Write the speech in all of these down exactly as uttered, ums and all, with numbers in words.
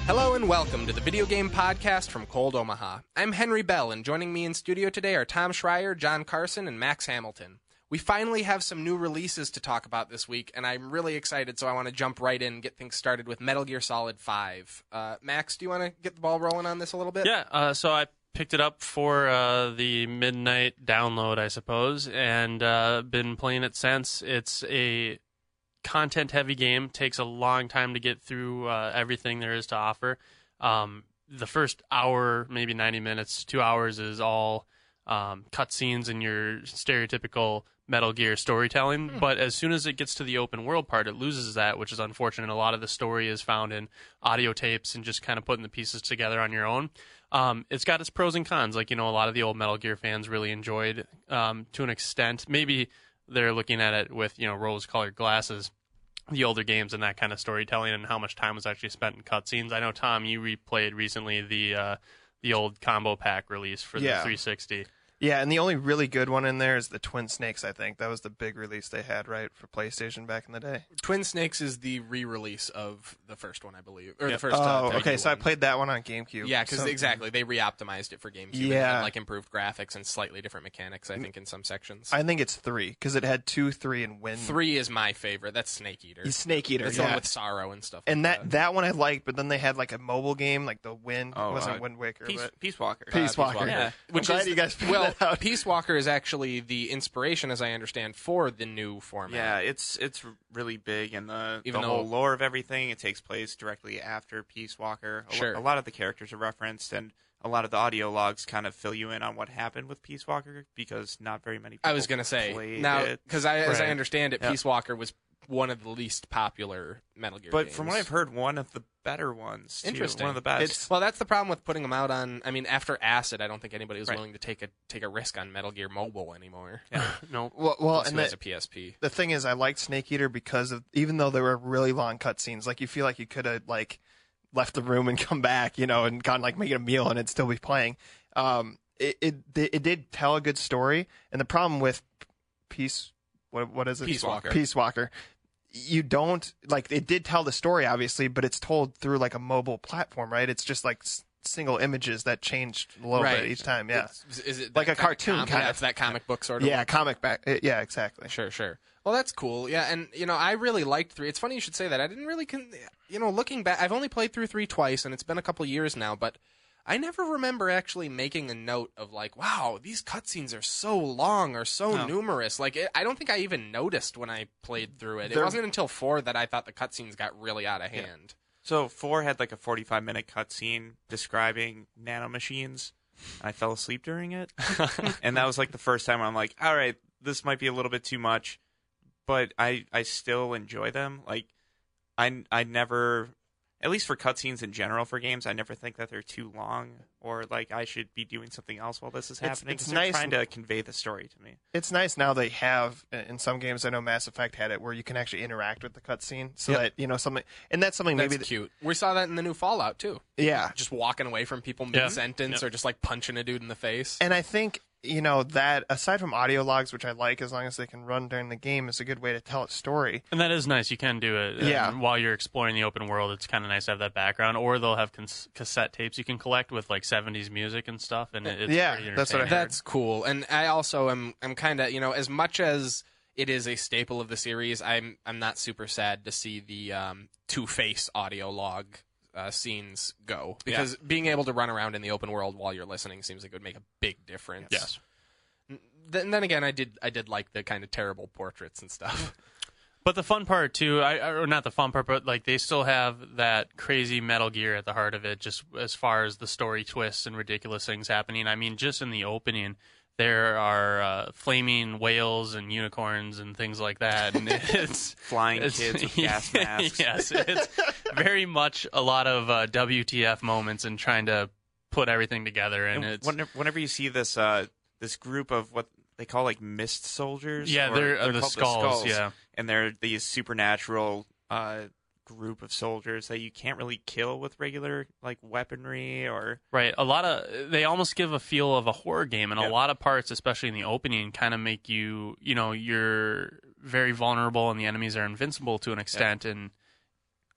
Hello and welcome to the Video Game Podcast from Cold Omaha. I'm Henry Bell, and joining me in studio today are Tom Schreier, John Carson, and Max Hamilton. We finally have some new releases to talk about this week, and I'm really excited, so I want to jump right in and get things started with Metal Gear Solid five. Uh, Max, do you want to get the ball rolling on this a little bit? Yeah, uh, so I picked it up for uh, the midnight download, I suppose, and uh, been playing it since. It's a content-heavy game. Takes a long time to get through uh, everything there is to offer. Um, the first hour, maybe ninety minutes, two hours is all um, cutscenes and your stereotypical Metal Gear storytelling. Hmm. But as soon as it gets to the open world part, it loses that, which is unfortunate. A lot of the story is found in audio tapes and just kind of putting the pieces together on your own. Um, it's got its pros and cons. Like, you know, a lot of the old Metal Gear fans really enjoyed um, to an extent. Maybe they're looking at it with, you know, rose-colored glasses, the older games and that kind of storytelling and how much time was actually spent in cutscenes. I know, Tom, you replayed recently the uh, the old combo pack release for Yeah. the three sixty. Yeah, and the only really good one in there is the Twin Snakes, I think. That was the big release they had, right, for PlayStation back in the day. Twin Snakes is the re-release of the first one, I believe. Or Yep. the first uh, Oh, three D okay, so I one. played that one on GameCube. Yeah, because So- exactly, they re-optimized it for GameCube. And Yeah. had, like, improved graphics and slightly different mechanics, I think, in some sections. I think it's three, because it had two, three, and Wind. Three is my favorite. That's Snake Eater. Snake Eater, It's the one yeah. with Sorrow and stuff And like that, that one I liked, but then they had like a mobile game, like the Wind. Oh, it wasn't uh, Wind Waker, Peace, but Peace Walker. Peace Uh, Walker. Yeah. I'm Which glad is, you guys figured well, that out. Peace Walker is actually the inspiration, as I understand, for the new format. Yeah, it's it's really big, and the, Even the though- whole lore of everything, it takes place directly after Peace Walker. A, lo- Sure. a lot of the characters are referenced, and a lot of the audio logs kind of fill you in on what happened with Peace Walker, because not very many people I was going to say, played now, it. because I, as I Right. understand it, Yep. Peace Walker was one of the least popular Metal Gear But games. from what I've heard, one of the better ones. Too. Interesting. One of the best. It's- Well, that's the problem with putting them out on. I mean, after Acid, I don't think anybody was Right. willing to take a take a risk on Metal Gear Mobile anymore. No. Well, well Unless and who has the, a P S P. the thing is, I liked Snake Eater because of, even though there were really long cutscenes, like you feel like you could have like left the room and come back, you know, and gone like making a meal and it'd still be playing. Um, it, it it did tell a good story, and the problem with Peace, what what is it? Peace Walker. Peace Walker. You don't like it did tell the story obviously, but it's told through like a mobile platform, right? It's just like s- single images that changed a little Right. bit each time. Yeah, It's- is it Like that a cartoon comic, kind of. That's that comic book sort of. yeah, comic back. Yeah, exactly. Sure, sure. Well, that's cool. Yeah, and you know, I really liked three. It's funny you should say that. I didn't really, con- you know, looking back, I've only played through three twice, and it's been a couple years now. But I never remember actually making a note of like, wow, these cutscenes are so long or so No. numerous. Like, it, I don't think I even noticed when I played through it. It They're- wasn't until four that I thought the cutscenes got really out of hand. So four had like a forty-five minute cutscene describing nanomachines. I fell asleep during it, and that was like the first time where I'm like, all right, this might be a little bit too much, but I I still enjoy them. Like I I never, at least for cutscenes in general for games, I never think that they're too long or like I should be doing something else while this is It's- happening. it's 'cause they're nice- trying to convey the story to me. It's nice now they have in some games. I know Mass Effect had it where you can actually interact with the cutscene, so Yep. that you know something, and that's something That's maybe. that- cute. We saw that in the new Fallout too. yeah, Just walking away from people Yeah. mid sentence, Yeah. or just like punching a dude in the face. and I think you know that aside from audio logs, which I like as long as they can run during the game, is a good way to tell its story. And that is nice. You can do it. Yeah. And while you're exploring the open world, it's kind of nice to have that background. Or they'll have cons- cassette tapes you can collect with like seventies music and stuff. And it, it's Yeah, pretty that's what I entertaining. heard. That's cool. And I also am I'm kind of, you know, as much as it is a staple of the series, I'm I'm not super sad to see the um, Two-Face audio log uh, scenes go, because being able to run around in the open world while you're listening seems like it would make a big difference. Yes. Then, then again, I did I did like the kind of terrible portraits and stuff. But the fun part too, I or not the fun part, but like they still have that crazy Metal Gear at the heart of it, just as far as the story twists and ridiculous things happening. I mean, just in the opening, there are uh, flaming whales and unicorns and things like that, and it's Flying it's- kids with gas masks. Yes, it's very much a lot of uh, W T F moments and trying to put everything together, and, And it's whenever, whenever you see this uh, this group of what they call like mist soldiers, yeah, or they're, uh, the, called skulls, yeah. and they're these supernatural uh, group of soldiers that you can't really kill with regular like weaponry or Right. A lot of they almost give a feel of a horror game, and Yeah. a lot of parts, especially in the opening, kind of make you, you know, you're very vulnerable, and the enemies are invincible to an extent, and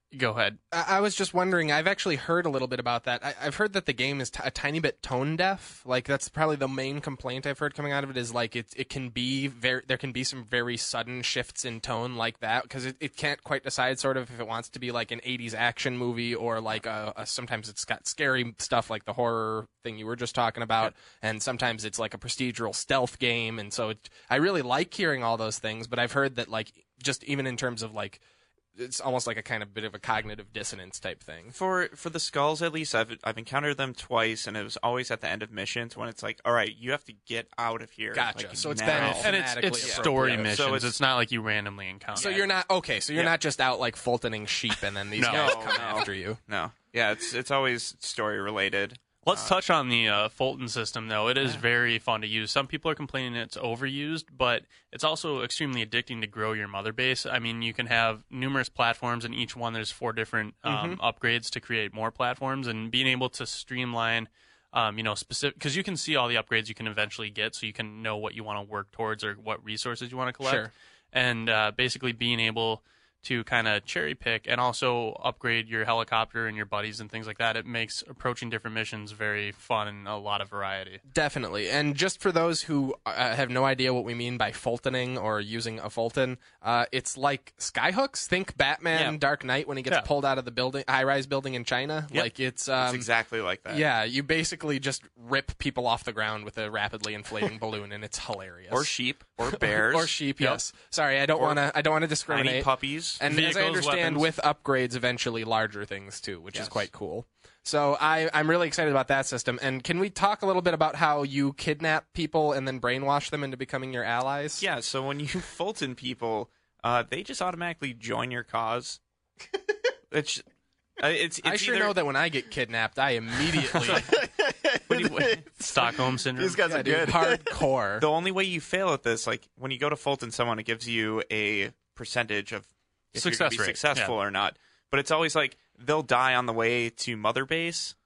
Go ahead. I, I was just wondering. I've actually heard a little bit about that. I, I've heard that the game is t- a tiny bit tone deaf. Like that's probably the main complaint I've heard coming out of it is like it it can be very there can be some very sudden shifts in tone like that because it, it can't quite decide sort of if it wants to be like an eighties action movie or like a, a sometimes it's got scary stuff like the horror thing you were just talking about, yeah. and sometimes it's like a procedural stealth game. And so it, I really like hearing all those things, but I've heard that like just even in terms of like. It's almost like a kind of bit of a cognitive dissonance type thing. For for the skulls, at least, I've I've encountered them twice, and it was always at the end of missions when it's like, all right, you have to get out of here. Gotcha. Like, so it's now. been And it's, it's story missions. So it's, it's not like you randomly encounter. So you're not okay. So you're Yeah. not just out like Fultoning sheep, and then these No. guys No, come no. after you. No, yeah, it's it's always story related. Let's touch on the uh, Fulton system, though. It is Yeah. very fun to use. Some people are complaining it's overused, but it's also extremely addicting to grow your mother base. I mean, you can have numerous platforms, and each one there's four different um, upgrades to create more platforms, and being able to streamline, um, you know, specific because you can see all the upgrades you can eventually get, so you can know what you want to work towards or what resources you want to collect, Sure. and uh, basically being able to kind of cherry pick and also upgrade your helicopter and your buddies and things like that. It makes approaching different missions very fun and a lot of variety. Definitely. And just for those who uh, have no idea what we mean by Fultoning or using a Fulton, uh, it's like skyhooks. Think Batman Yeah. Dark Knight when he gets Yeah. pulled out of the building, high-rise building in China. Yep. Like it's, um, It's exactly like that. yeah, you basically just rip people off the ground with a rapidly inflating balloon, and it's hilarious. Or sheep, or bears, or sheep. Yep. Yes. Sorry, I don't Or want to. I don't want to tiny discriminate. puppies. And as I Vehicles, understand, weapons. with upgrades, eventually larger things too, which is Yes. quite cool. So I, I'm really excited about that system. And can we talk a little bit about how you kidnap people and then brainwash them into becoming your allies? Yeah, so when you Fulton people, uh, they just automatically join your cause. It's, uh, it's, it's I sure either, know that when I get kidnapped, I immediately What do you- Stockholm Syndrome. These guys yeah, are dude, good. hardcore. the only way you fail at this, like when you go to Fulton someone, it gives you a percentage of if Success you're going to be rate, successful or not. But it's always like they'll die on the way to Mother Base,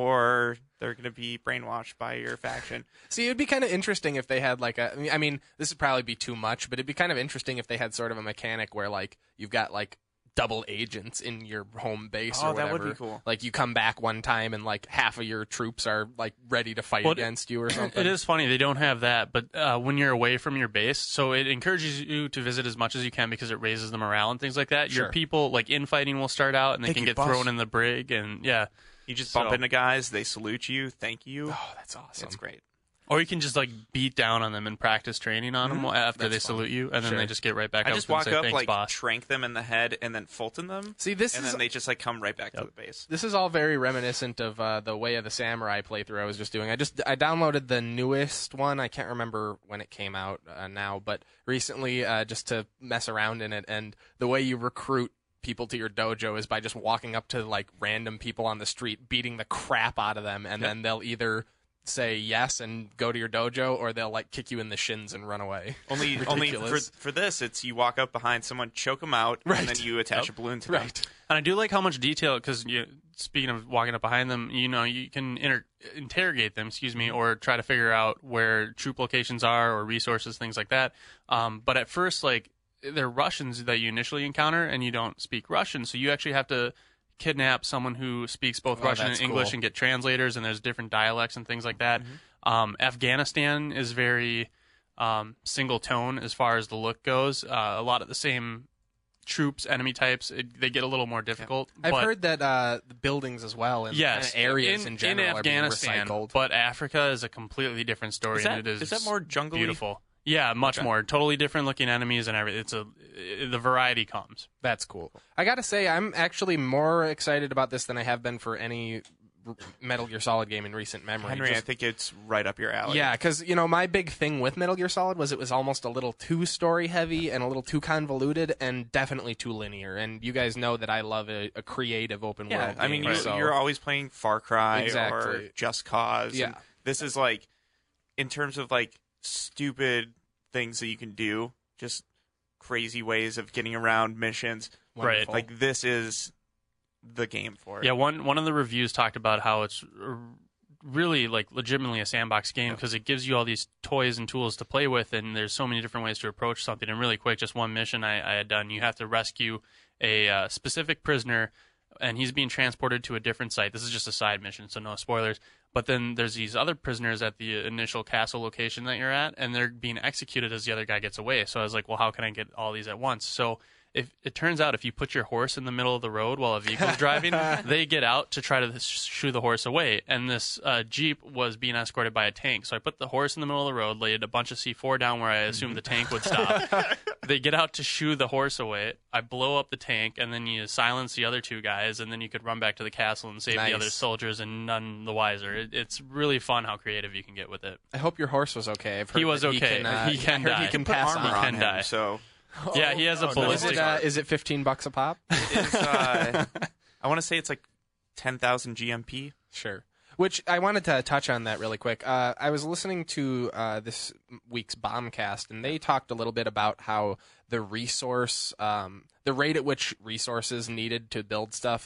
or they're going to be brainwashed by your faction. See, it'd be kind of interesting if they had like a. I mean- I mean, this would probably be too much, but it'd be kind of interesting if they had sort of a mechanic where like you've got like double agents in your home base Oh, or that whatever. would be cool. Like you come back one time and like half of your troops are like ready to fight Well, against you or something. It is funny they don't have that, but uh, when you're away from your base, so it encourages you to visit as much as you can because it raises the morale and things like that. Sure. Your people, like infighting, will start out and they, They can get get bust. thrown in the brig, and yeah, You just So- bump into guys, they salute you, thank you. Oh, that's awesome. It's great. or you can just like beat down on them and practice training on them after That's they fun. salute you, and then Sure. they just get right back I up just and walk say, up, "Thanks, like, boss." trank them in the head, and then Fulton them. See, this and is then they just like come right back Yep. to the base. this is all very reminiscent of uh, the Way of the Samurai playthrough I was just doing. I just I downloaded the newest one. I can't remember when it came out uh, now, but recently uh, just to mess around in it. And the way you recruit people to your dojo is by just walking up to like random people on the street, beating the crap out of them, and Yep. then they'll either say yes and go to your dojo, or they'll like kick you in the shins and run away. Only, only for, Ridiculous. for this, it's you walk up behind someone, choke them out, Right. and then you attach Yep. a balloon to them. Right. And I do like how much detail, because you, speaking of walking up behind them, you know, you can inter- interrogate them, excuse me, or try to figure out where troop locations are or resources, things like that. Um, but at first, like, they're Russians that you initially encounter, and you don't speak Russian, so you actually have to kidnap someone who speaks both Oh, Russian and that's English cool. and get translators, and there's different dialects and things like that. Um, Afghanistan is very um, single tone as far as the look goes. Uh, a lot of the same troops, enemy types, it, they get a little more difficult. I've but heard that uh, the buildings as well and yes, kinda areas in, general are being Afghanistan, recycled. but Africa is a completely different story, Is that, and it is, is that more jungly? beautiful. Yeah, much Okay. more. Totally different looking enemies and everything. It's a the variety comes. That's cool. I gotta say, I'm actually more excited about this than I have been for any r- Metal Gear Solid game in recent memory. Henry, Just- I think it's right up your alley. yeah, because you know my big thing with Metal Gear Solid was it was almost a little too story heavy and a little too convoluted and definitely too linear. And you guys know that I love a, a creative open Yeah, world. I mean, game, you, so- you're always playing Far Cry or Exactly. Just Cause. Yeah. and this is like, in terms of like stupid things that you can do, just crazy ways of getting around missions. wonderful. Like this is the game for it. Yeah, one one of the reviews talked about how it's r- really like legitimately a sandbox game because it gives you all these toys and tools to play with, and there's so many different ways to approach something. And really quick, just one mission I, I had done, you have to rescue a uh, specific prisoner, and he's being transported to a different site. This is just a side mission, so no spoilers. But then there's these other prisoners at the initial castle location that you're at, and they're being executed as the other guy gets away. So I was like, well, how can I get all these at once? So if it turns out if you put your horse in the middle of the road while a vehicle's driving, they get out to try to shoo the horse away. And this uh, Jeep was being escorted by a tank. So I put the horse in the middle of the road, laid a bunch of C four down where I assumed the tank would stop. They get out to shoo the horse away. I blow up the tank, and then you silence the other two guys, and then you could run back to the castle and save Nice. the other soldiers, and none the wiser. It, it's really fun how creative you can get with it. I hope your horse was okay. I've heard He was that okay. He can, uh, He can I heard die. He can Put pass armor on. on Can him, die. so Yeah, he has a Oh, no. Is ballistic. it, uh, is it fifteen bucks a pop? it's, uh, I want to say it's like ten thousand G M P. Sure. Which I wanted to touch on that really quick. Uh, I was listening to uh, this week's Bombcast, and they talked a little bit about how the resource, um, the rate at which resources needed to build stuff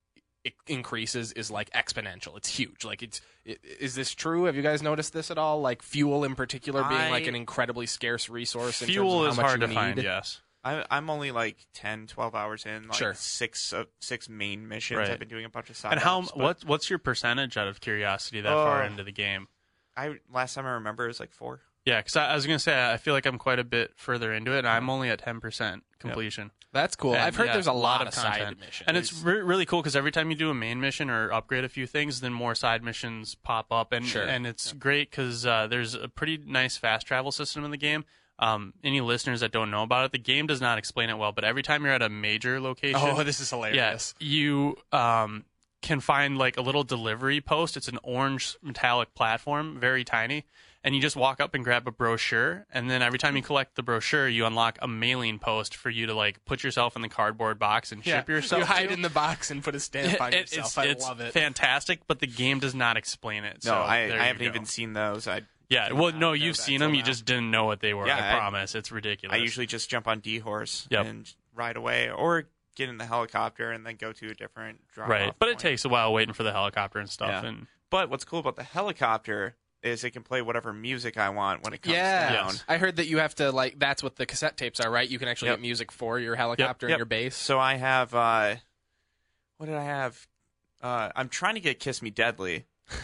it increases is like exponential. It's huge. Like, it's it, is this true? Have you guys noticed this at all? Like fuel in particular being I- like an incredibly scarce resource. In Fuel terms is of how much hard you to need. find, yes. I, I'm only like ten, twelve hours in, like Sure. six uh, six main missions. Right. I've been doing a bunch of side And how ops, but what what's your percentage out of curiosity that Oh. far into the game? I last time I remember it was like four. Yeah, because I, I was going to say, I feel like I'm quite a bit further into it, and I'm only at ten percent completion. That's cool. And, I've heard yeah, there's a lot, of of side content. missions. And it's re- really cool because every time you do a main mission or upgrade a few things, then more side missions pop up. And, Sure. and it's great because uh, there's a pretty nice fast travel system in the game. Um, any listeners that don't know about it, the game does not explain it well, but every time you're at a major location, oh, this is hilarious. yeah, you um, can find like a little delivery post. It's an orange metallic platform, very tiny. And you just walk up and grab a brochure, and then every time you collect the brochure, you unlock a mailing post for you to like put yourself in the cardboard box and ship yourself. You hide to. in the box and put a stamp on It- yourself. it's, I it's love it. fantastic, but the game does not explain it. No, so I, there I you haven't go. even seen those. I Yeah, did well, not no, know you've that seen till them. You now. just didn't know what they were. Yeah, I, I- promise. It's ridiculous. I usually just jump on D-Horse Yep. and ride away, or get in the helicopter and then go to a different drop. right, but it takes a while waiting for the helicopter and stuff. Yeah. And But what's cool about the helicopter is it can play whatever music I want when it comes Yeah, down. Yes. I heard that you have to like. That's what the cassette tapes are, right? You can actually Yep. get music for your helicopter Yep. and your base. So I have, uh, what did I have? Uh, I'm trying to get "Kiss Me Deadly"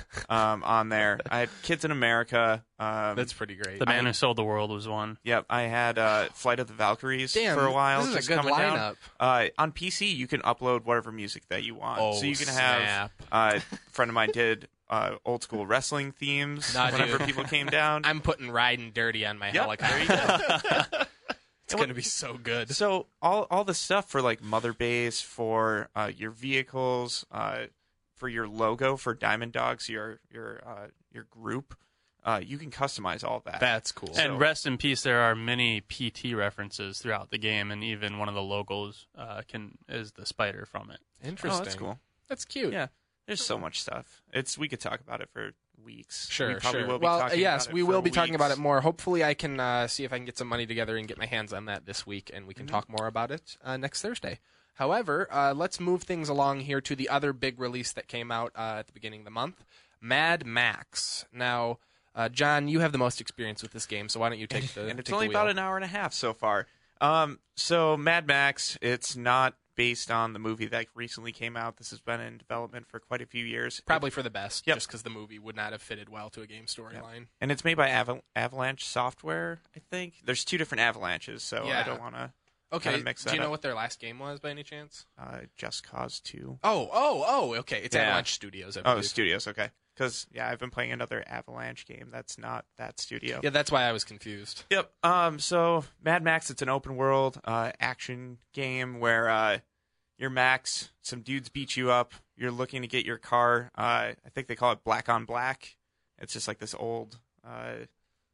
um, on there. I had "Kids in America." Um, That's pretty great. the man I- who sold the world was one. Yep, I had uh, "Flight of the Valkyries" Damn, for a while. this is a just good coming down. lineup. Uh, on P C, you can upload whatever music that you want. Oh, so you can have. snap. Uh, a friend of mine did uh, old school wrestling themes Nah, whenever dude. people came down. I'm putting riding dirty on my Yep, helicopter. there you go. It's gonna be so good. So all all the stuff for like Mother Base, for uh, your vehicles, uh, for your logo for Diamond Dogs, your your uh, your group, uh, you can customize all that. That's cool. And rest in peace, there are many P T references throughout the game, and even one of the logos uh, can is the spider from it. Interesting. Oh, that's cool. That's cute. Yeah, there's so much stuff. It's we could talk about it for weeks. Sure, we probably sure. Will be well, talking yes, about it we for will be talking about weeks. it more. Hopefully, I can uh, see if I can get some money together and get my hands on that this week, and we can Mhm. talk more about it uh, next Thursday. However, uh, let's move things along here to the other big release that came out uh, at the beginning of the month, Mad Max. Now, uh, John, you have the most experience with this game, so why don't you take the and it's take only the about wheel. an hour and a half so far. Um, so Mad Max, it's not based on the movie that recently came out. This has been in development for quite a few years. Probably for the best, Yep. just because the movie would not have fitted well to a game storyline. And it's made by Aval- Avalanche Software, I think. There's two different Avalanches, so Yeah. I don't want to Okay, Kinda mix do that you know up. what their last game was by any chance? uh, Just Cause two. Oh, oh, oh, okay. It's Yeah. Avalanche Studios, I Oh, believe. Studios, okay. Because, yeah, I've been playing another Avalanche game that's not that studio. Yeah, that's why I was confused. Yep. Um. So Mad Max, it's an open world uh, action game where uh, you're Max. Some dudes beat you up. You're looking to get your car. Uh, I think they call it Black on Black. It's just like this old. Uh,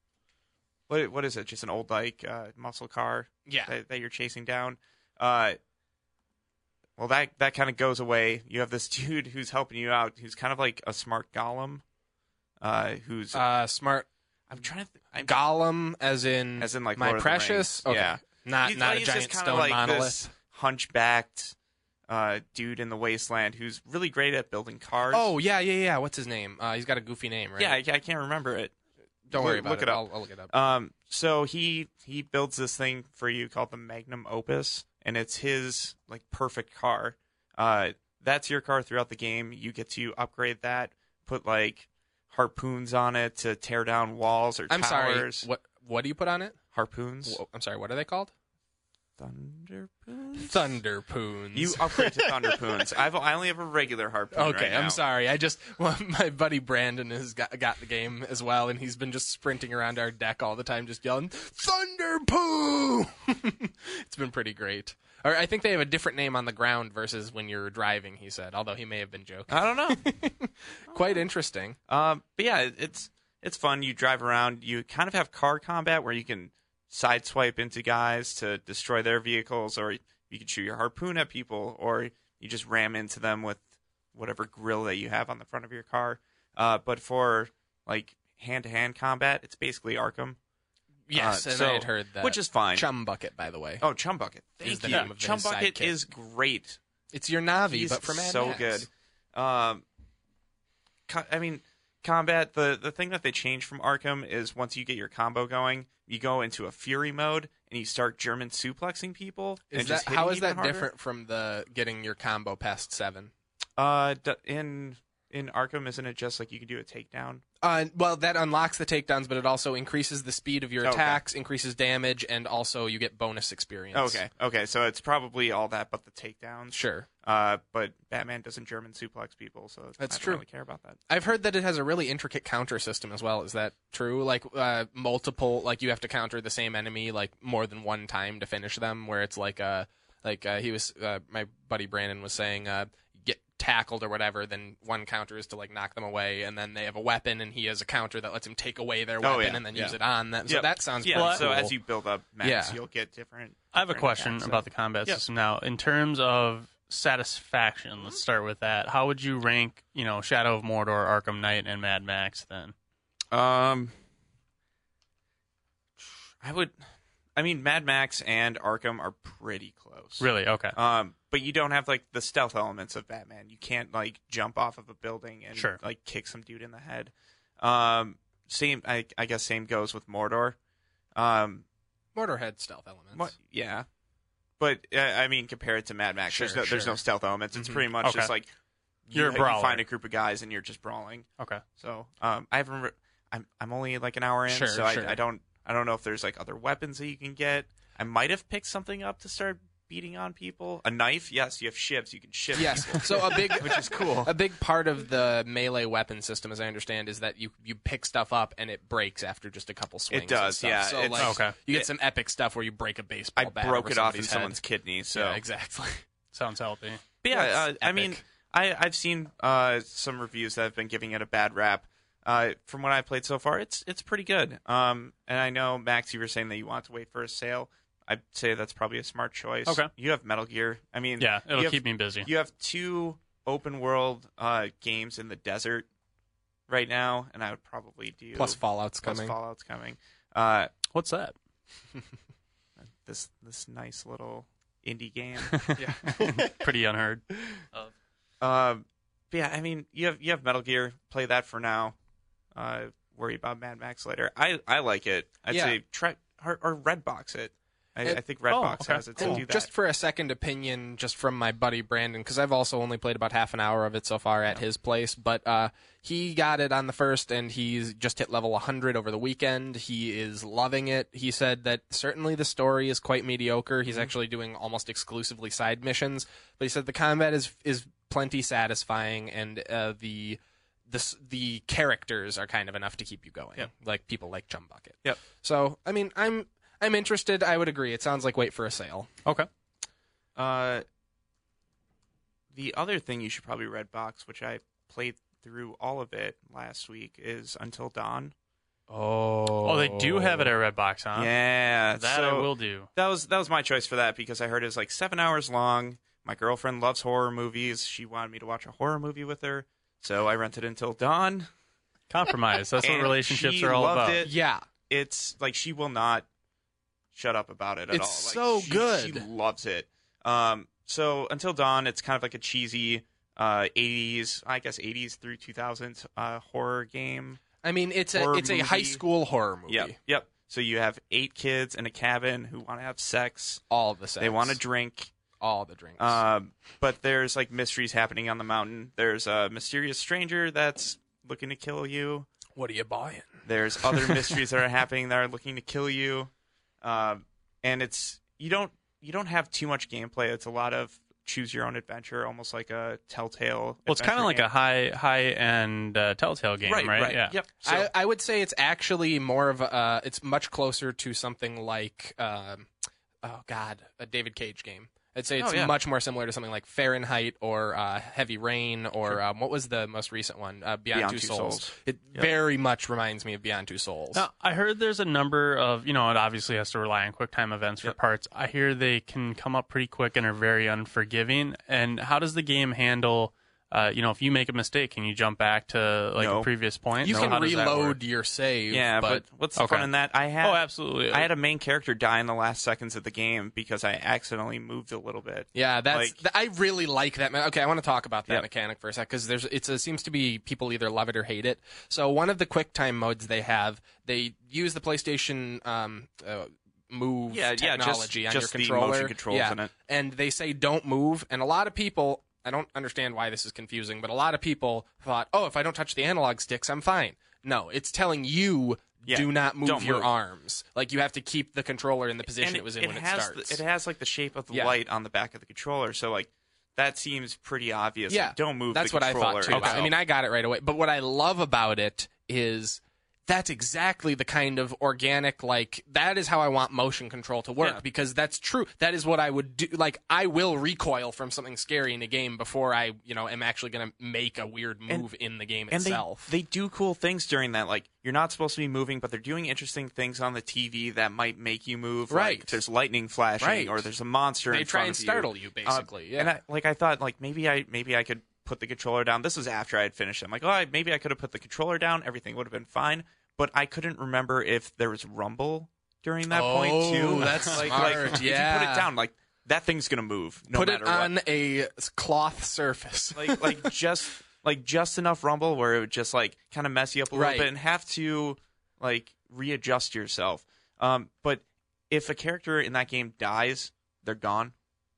what what is it? Just an old like uh, muscle car Yeah. that, that you're chasing down. Uh. Well, that that kind of goes away. You have this dude who's helping you out, who's kind of like a smart golem. Uh, who's Uh, smart I'm trying to. Th- I'm, Golem, as in As in, like, my Lord of the precious. Rings. Okay. Yeah. Not He's- not a he's giant just kinda stone like monolith. this hunchbacked uh, dude in the wasteland who's really great at building cars. Oh yeah, yeah, yeah. What's his name? Uh, he's got a goofy name, right? yeah, I, I can't remember it. Don't worry about look it. it up. I'll, I'll look it up. Um, so he he builds this thing for you called the Magnum Opus, and it's his like perfect car. Uh, that's your car throughout the game. You get to upgrade that, put like harpoons on it to tear down walls or I'm towers. sorry. What what do you put on it? Harpoons? Whoa, I'm sorry. What are they called? Thunderpoons? Thunderpoons. You upgrade to Thunderpoons. I've I only have a regular harpoon. Okay, right now. I'm sorry. I just well, my buddy Brandon has got got the game as well, and he's been just sprinting around our deck all the time, just yelling "Thunderpoo!" It's been pretty great. Or I think they have a different name on the ground versus when you're driving. He said, although he may have been joking. I don't know. Quite interesting. Um, but yeah, it- it's it's fun. You drive around. You kind of have car combat where you can sideswipe into guys to destroy their vehicles, or you can shoot your harpoon at people, or you just ram into them with whatever grill that you have on the front of your car. Uh, but for like hand-to-hand combat, it's basically Arkham. Yes, Uh, and so- I had heard that. which is fine. Chum Bucket, by the way. Oh, Chum Bucket. Thank Is the you. name of Chum his Bucket sidekick. is great. It's your Navi, He's but for Mad so Max. good. Um, co- I mean, combat. The the thing that they changed from Arkham is once you get your combo going, you go into a Fury mode and you start German suplexing people. Is and that just hitting how is even that harder. different from the getting your combo past seven? Uh, d- in in Arkham, isn't it just like you can do a takedown? Uh, well, that unlocks the takedowns, but it also increases the speed of your Okay. attacks, increases damage, and also you get bonus experience. Okay, okay, so it's probably all that, but the takedowns. Sure. Uh, but Batman doesn't German suplex people, so That's I don't true. really care about that. I've heard that it has a really intricate counter system as well. Is that true? Like uh, multiple, like you have to counter the same enemy like more than one time to finish them. Where it's like uh, like uh, he was, uh, my buddy Brandon was saying, uh, get tackled or whatever. Then one counter is to like knock them away, and then they have a weapon, and he has a counter that lets him take away their Oh, weapon yeah, and then yeah. use it on them. So Yep. that sounds Yeah, pretty so cool. as you build up max, Yeah. you'll get different. I have a different question attacks, so- about the combat Yeah. system now. In terms of satisfaction, let's start with that. How would you rank, you know, Shadow of Mordor, Arkham Knight, and Mad Max then? Um, I would. I mean, Mad Max and Arkham are pretty close. Really? Okay. Um, but you don't have like the stealth elements of Batman. You can't like jump off of a building and Sure. like kick some dude in the head. Um, same. I, I guess same goes with Mordor. Um, Mordor had stealth elements. what? Yeah. But uh, I mean, compared to Mad Max, Sure, there's no there's sure. no stealth elements. It's Mhm. pretty much Okay. just like you, You're a you brawler. find a group of guys and you're just brawling. Okay. So um, I haven't. Re- I'm I'm only like an hour in, Sure, so sure. I, I don't I don't know if there's like other weapons that you can get. I might have picked something up to start beating on people. A knife, yes. You have shivs. You can shiv. Yes. people. So a big, Which is cool. A big part of the melee weapon system, as I understand, is that you you pick stuff up and it breaks after just a couple swings. It does, and stuff. yeah, So it's- like, Okay. you get it- some epic stuff where you break a baseball I bat. broke over it off in somebody's head. someone's kidney. So, Yeah, exactly. Sounds healthy. but yeah, That's uh, I mean, epic. I I've seen uh, some reviews that have been giving it a bad rap. Uh, from what I played so far, it's it's pretty good. Um, and I know Max, you were saying that you want to wait for a sale. I'd say that's probably a smart choice. Okay. You have Metal Gear. I mean, Yeah, it'll you have- keep me busy. You have two open world uh, games in the desert right now, and I would probably do Plus Fallout's plus coming. Fallout's coming. Uh, What's that? this this nice little indie game. Yeah. Pretty unheard. um, but yeah, I mean, you have you have Metal Gear. Play that for now. Uh, worry about Mad Max later. I, I like it. I'd Yeah. say try or, or Redbox it. I, It- I think Redbox oh, okay. has it to And do that. just for a second opinion, just from my buddy Brandon, because I've also only played about half an hour of it so far at his place, but uh, he got it on the first, and he's just hit level one hundred over the weekend. He is loving it. He said that certainly the story is quite mediocre. He's actually doing almost exclusively side missions, but he said the combat is is plenty satisfying, and uh, the the s- the characters are kind of enough to keep you going. Yep. Like people like Chum Bucket. Yep. So I mean, I'm I'm interested. I would agree. It sounds like wait for a sale. Okay. Uh, the other thing you should probably Redbox, which I played through all of it last week, is Until Dawn. Oh, Oh, they do have it at Redbox, huh? Yeah, That so I will do. That was that was my choice for that because I heard it was like seven hours long. My girlfriend loves horror movies. She wanted me to watch a horror movie with her, so I rented Until Dawn. Compromise. That's what And relationships she are all loved about. it. Yeah. It's like she will not shut up about it at It's all. Like, so she- good. She loves it. Um, So Until Dawn, it's kind of like a cheesy uh, eighties, I guess eighties through two thousands uh, horror game. I mean, it's a Horror it's a movie. high school horror movie. Yep, yep. So you have eight kids in a cabin who want to have sex. All the sex. They want to drink. all the drinks. Um, but there's like mysteries happening on the mountain. There's a mysterious stranger that's looking to kill you. What are you buying? There's other mysteries that are happening that are looking to kill you. Um, and it's you don't you don't have too much gameplay. It's a lot of choose your own adventure, almost like a Telltale. Well, it's kind of like game. a high high end uh, Telltale game, right? Right, right. Yeah. Yep. So, I, I would say it's actually more of a. Uh, it's much closer to something like, um, oh God, a David Cage game. I'd say it's Oh, yeah. much more similar to something like Fahrenheit or uh, Heavy Rain or um, what was the most recent one? Uh, Beyond, Beyond Two, Two Souls. Souls. It Yep. very much reminds me of Beyond Two Souls. Now, I heard there's a number of, you know, it obviously has to rely on QuickTime events for Yep. parts. I hear they can come up pretty quick and are very unforgiving. And how does the game handle, uh, you know, if you make a mistake, can you jump back to like No. a previous point? you No? can How does that work? reload your save. yeah, but, what's the Okay. fun in that? I had Oh, absolutely. I had a main character die in the last seconds of the game because I accidentally moved a little bit. Yeah, that's. Like- th- I really like that. me- Okay, I want to talk about that Yep. mechanic for a sec because there's. It's, it seems to be people either love it or hate it. So one of the QuickTime modes they have, they use the PlayStation um, uh, Move Yeah, yeah, just- technology on just your the controller. motion controls yeah. in it. And they say don't move, and a lot of people. I don't understand why this is confusing, but a lot of people thought, oh, if I don't touch the analog sticks, I'm fine. No, it's telling you. Yeah, do not move don't your move. arms. Like you have to keep the controller in the position And it, was in when has it starts. The, it has like the shape of the Yeah. light on the back of the controller, so like that seems pretty obvious. Yeah, Like, don't move. That's the what I controller thought too. itself. I mean, I got it right away. But what I love about it is that's exactly the kind of organic, like that is how I want motion control to work Yeah. because that's true. That is what I would do. Like I will recoil from something scary in a game before I, you know, am actually going to make a weird move in the game and itself. they they do cool things during that. Like you're not supposed to be moving, but they're doing interesting things on the T V that might make you move. Right. Like there's lightning flashing, Right. or there's a monster. They in try front and of startle you, Uh, basically. yeah. And I, like I thought, like maybe I maybe I could put the controller down. This was after I had finished. I'm like, oh, I, maybe I could have put the controller down. Everything would have been fine. But I couldn't remember if there was rumble during that Oh, point too. that's like, smart, Like, if you yeah. put it down, like that thing's gonna move no Put matter it on what. a cloth surface. Like like just like just enough rumble where it would just like kind of mess you up a little Right. bit and have to like readjust yourself. Um, but if a character in that game dies, they're gone.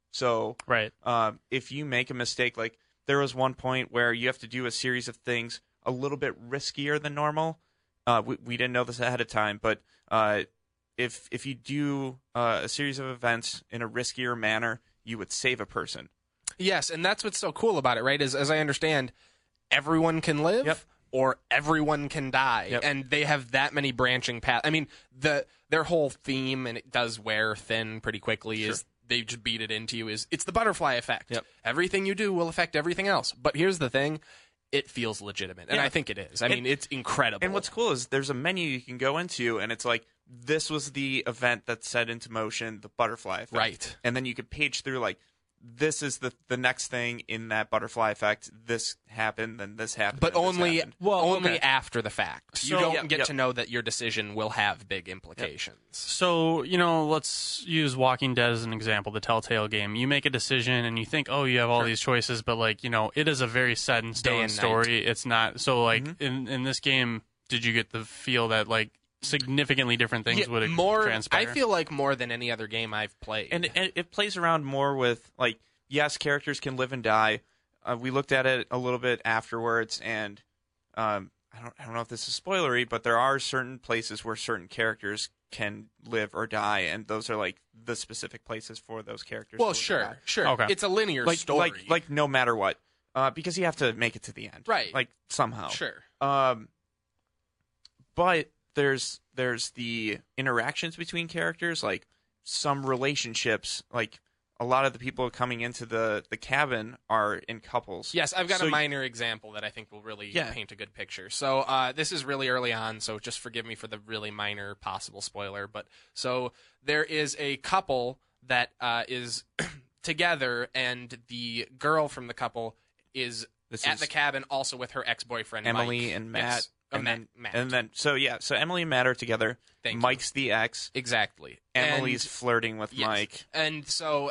So Right. um, if you make a mistake, like there was one point where you have to do a series of things a little bit riskier than normal. Uh, we, we didn't know this ahead of time, but uh, if if you do uh, a series of events in a riskier manner, you would save a person. Yes, and that's what's so cool about it, right? Is as I understand, everyone can live Yep. or everyone can die, Yep. and they have that many branching paths. I mean, the their whole theme, and it does wear thin pretty quickly, is they just beat it into you. Is it's the butterfly effect. Yep. Everything you do will affect everything else. But here's the thing. It feels legitimate, and Yeah. I think it is. I And- mean, it's incredible. And what's cool is there's a menu you can go into, and it's like this was the event that set into motion the butterfly effect. Right. And then you could page through like this is the the next thing in that butterfly effect. This happened, then this happened, but then this only happened. only okay. after the fact. you So- don't Yep, get yep. to know that your decision will have big implications. So, you know, let's use Walking Dead as an example, the Telltale game. You make a decision and you think, oh, you have all these choices, but, like, you know, it is a very set in stone and story. It's not. So, like, in, in this game, did you get the feel that, like, significantly different things Yeah, would more. transpire? I feel like more than any other game I've played. and it, it plays around more with like yes, characters can live and die. Uh, we looked at it a little bit afterwards, and um, I don't I don't know if this is spoilery, but there are certain places where certain characters can live or die, and those are like the specific places for those characters. well, to live or sure, die. sure. Okay. It's a linear like story. like like no matter what, uh, because you have to make it to the end, Right. Like somehow, sure. Um, but there's there's the interactions between characters, like some relationships, like a lot of the people coming into the, the cabin are in couples. Yes, I've got So a y- minor example that I think will really Yeah. paint a good picture. So uh, this is really early on, so just forgive me for the really minor possible spoiler. But so there is a couple that uh, is together, and the girl from the couple is This at is the cabin also with her ex-boyfriend Emily Mike. and Matt, Yes. Uh, and Matt, then Matt. and then so yeah, so Emily and Matt are together. Thank you. Mike's the ex. Exactly. Emily's And- flirting with yes. Mike. And so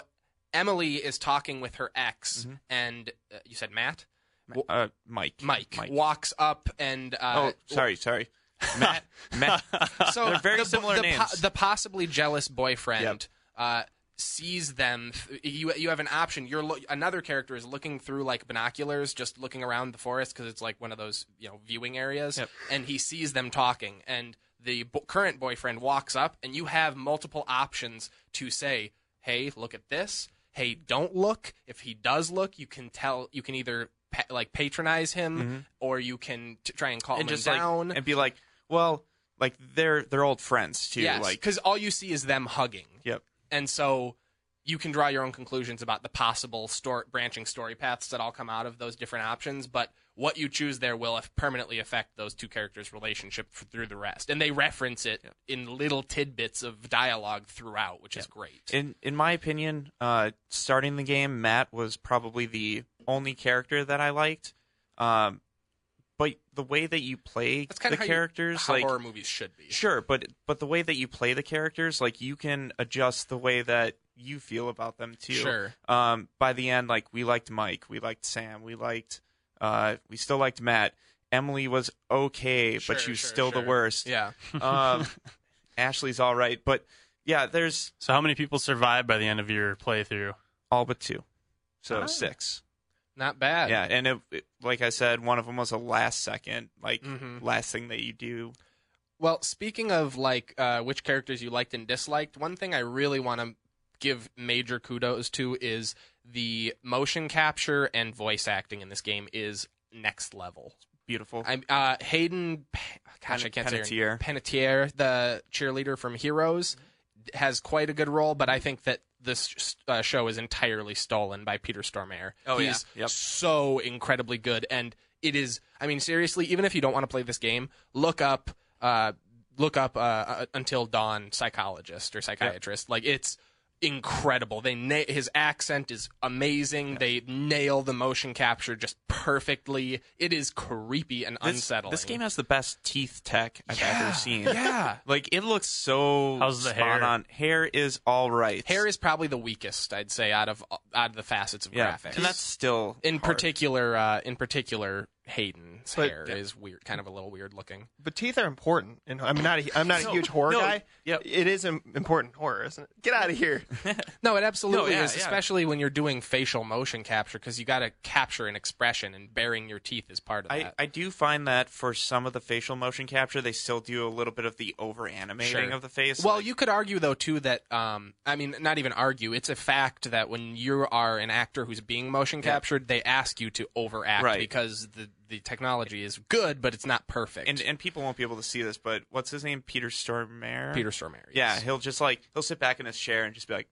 Emily is talking with her ex, Mm-hmm. and uh, you said Matt? Uh, Mike. Mike. Walks up and... Uh, oh, sorry, sorry. Matt. Matt. So They're very the, similar the, names. the possibly jealous boyfriend Yep. uh, sees them. You you have an option. You're lo- another character is looking through like binoculars, just looking around the forest because it's like one of those you know viewing areas, Yep. and he sees them talking. And the bo- current boyfriend walks up, and you have multiple options to say, "Hey, look at this." Hey, don't look. If he does look, you can tell. You can either pa- like patronize him, Mm-hmm. or you can t- try and calm and him just down. like and be like, well, like they're they're old friends too. Yes, Like, because all you see is them hugging. yep. And so you can draw your own conclusions about the possible story, branching story paths that all come out of those different options. But what you choose there will af- permanently affect those two characters' relationship f- through the rest. And they reference it Yep. in little tidbits of dialogue throughout, which is great. In in my opinion, uh, starting the game, Matt was probably the only character that I liked. Um, but the way that you play That's kind the of how, characters, you, how like horror movies should be. sure, but but the way that you play the characters, like you can adjust the way that you feel about them too. Sure. Um, by the end, like we liked Mike, we liked Sam, we liked, uh, we still liked Matt. Emily was okay, Sure, but she was sure, still sure. the worst. Yeah. Um, Ashley's all right, but yeah, there's So how many people survived by the end of your playthrough? all but two, so Oh. six. Not bad. Yeah, and it, it, like I said, one of them was a last second, like Mhm. last thing that you do. Well, speaking of like uh, which characters you liked and disliked, one thing I really want to give major kudos to is the motion capture and voice acting in this game is next level. Beautiful. I'm uh, Hayden, gosh, I can't say her Panettiere. Panettiere, the cheerleader from Heroes, has quite a good role, but I think that this uh, show is entirely stolen by Peter Stormare. Oh, yeah. He's Yep. so incredibly good, and it is. I mean, seriously, even if you don't want to play this game, look up, uh, look up uh, uh, Until Dawn psychologist or psychiatrist. Like it's incredible. They na- his accent is amazing. They nail the motion capture just perfectly. It is creepy and This, unsettling. this game has the best teeth tech I've Yeah. ever seen. Yeah. Like it looks so How's the spot hair? on. Hair is all right. Hair is probably the weakest, I'd say, out of out of the facets of yeah, graphics. and that's still in hard. particular. Uh, in particular, Hayden's But- hair is weird, kind of a little weird looking. But teeth are important, and I'm not a, I'm not a No, huge horror no, guy. yep. It is im- important horror, isn't it? Get out of here. No, it absolutely No, yeah, is, yeah. especially when you're doing facial motion capture because you got to capture an expression, and baring your teeth is part of I, that. I do find that for some of the facial motion capture, they still do a little bit of the over animating Sure. of the face. Well, like- you could argue though too that um, I mean, not even argue. It's a fact that when you are an actor who's being motion captured, they ask you to overact Right. because the the technology is good, but it's not perfect. and and people won't be able to see this, but what's his name? Peter Stormare. Peter Stormare. Yeah, yes. he'll just like he'll sit back in his chair and just be like,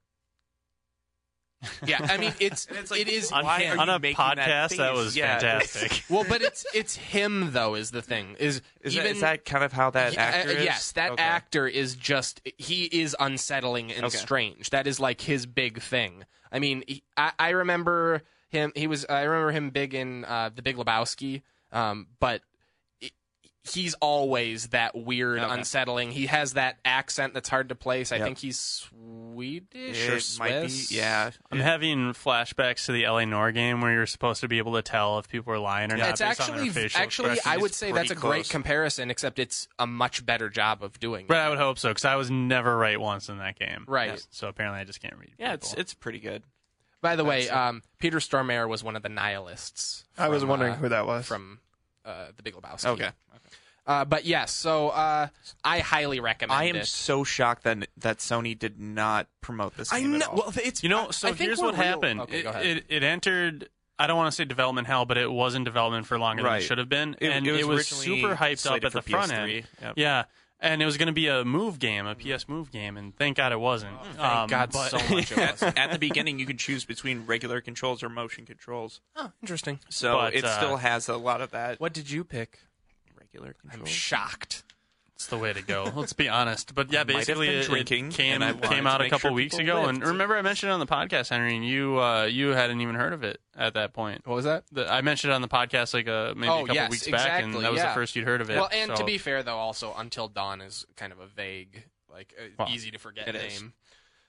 yeah. I mean, it's, and it's like, it is On, why are on you a making that podcast, that, face? was Yeah. fantastic. well, but it's it's him though is the thing is Is, even that, is that kind of how that Yeah, actor uh, is? yes, that Okay. actor is just he is unsettling and Okay. strange. That is like his big thing. I mean, he, I, I remember him. He was I remember him big in uh, The Big Lebowski, um, but it, he's always that weird, Okay. unsettling. He has that accent that's hard to place. I Yep. think he's Swedish or It Swiss. might be, yeah. I'm having flashbacks to the L A Noire game where you're supposed to be able to tell if people are lying or not. It's based on their actually facial actually I expressions. would say that's a pretty great close. comparison, except it's a much better job of doing it. Right, I would hope so because I was never right once in that game. Right. Yes. So apparently I just can't read. Yeah, it's people. it's pretty good. By the way, That's it. um, Peter Stormare was one of the nihilists. I was from, wondering uh, who that was. from uh, the Big Lebowski. Okay. Uh, but yes, so uh, I highly recommend I am it. so shocked that that Sony did not promote this I game know. at all. Well, it's You know, I- so I think here's we're what real- happened. Okay, it, go ahead. it, it entered. I don't want to say development hell, but it was in development for longer than Right. it should have been, It- and it was it was originally super hyped up slated at the for front P S end. three. Yep. Yeah, and it was going to be a move game, a P S Move game, and thank God it wasn't. Oh, Thank Um, God but- so much. It was. At the beginning, you could choose between regular controls or motion controls. Oh, interesting. So But, it uh, still has a lot of that What did you pick? regular I'm controls. shocked. It's the way to go. Let's be honest. But yeah, I might have basically been it, drinking, it came and I wanted came to out a make couple sure weeks people ago. And lived. remember, I mentioned it on the podcast, Henry, and you uh, you hadn't even heard of it at that point. What was that? The, I mentioned it on the podcast like a, maybe Oh, a couple yes, weeks back, and exactly, that was yeah. the first you'd heard of it. Well, and to so- be fair, though, also Until Dawn is kind of a vague, like uh, Well, easy to forget it name. is.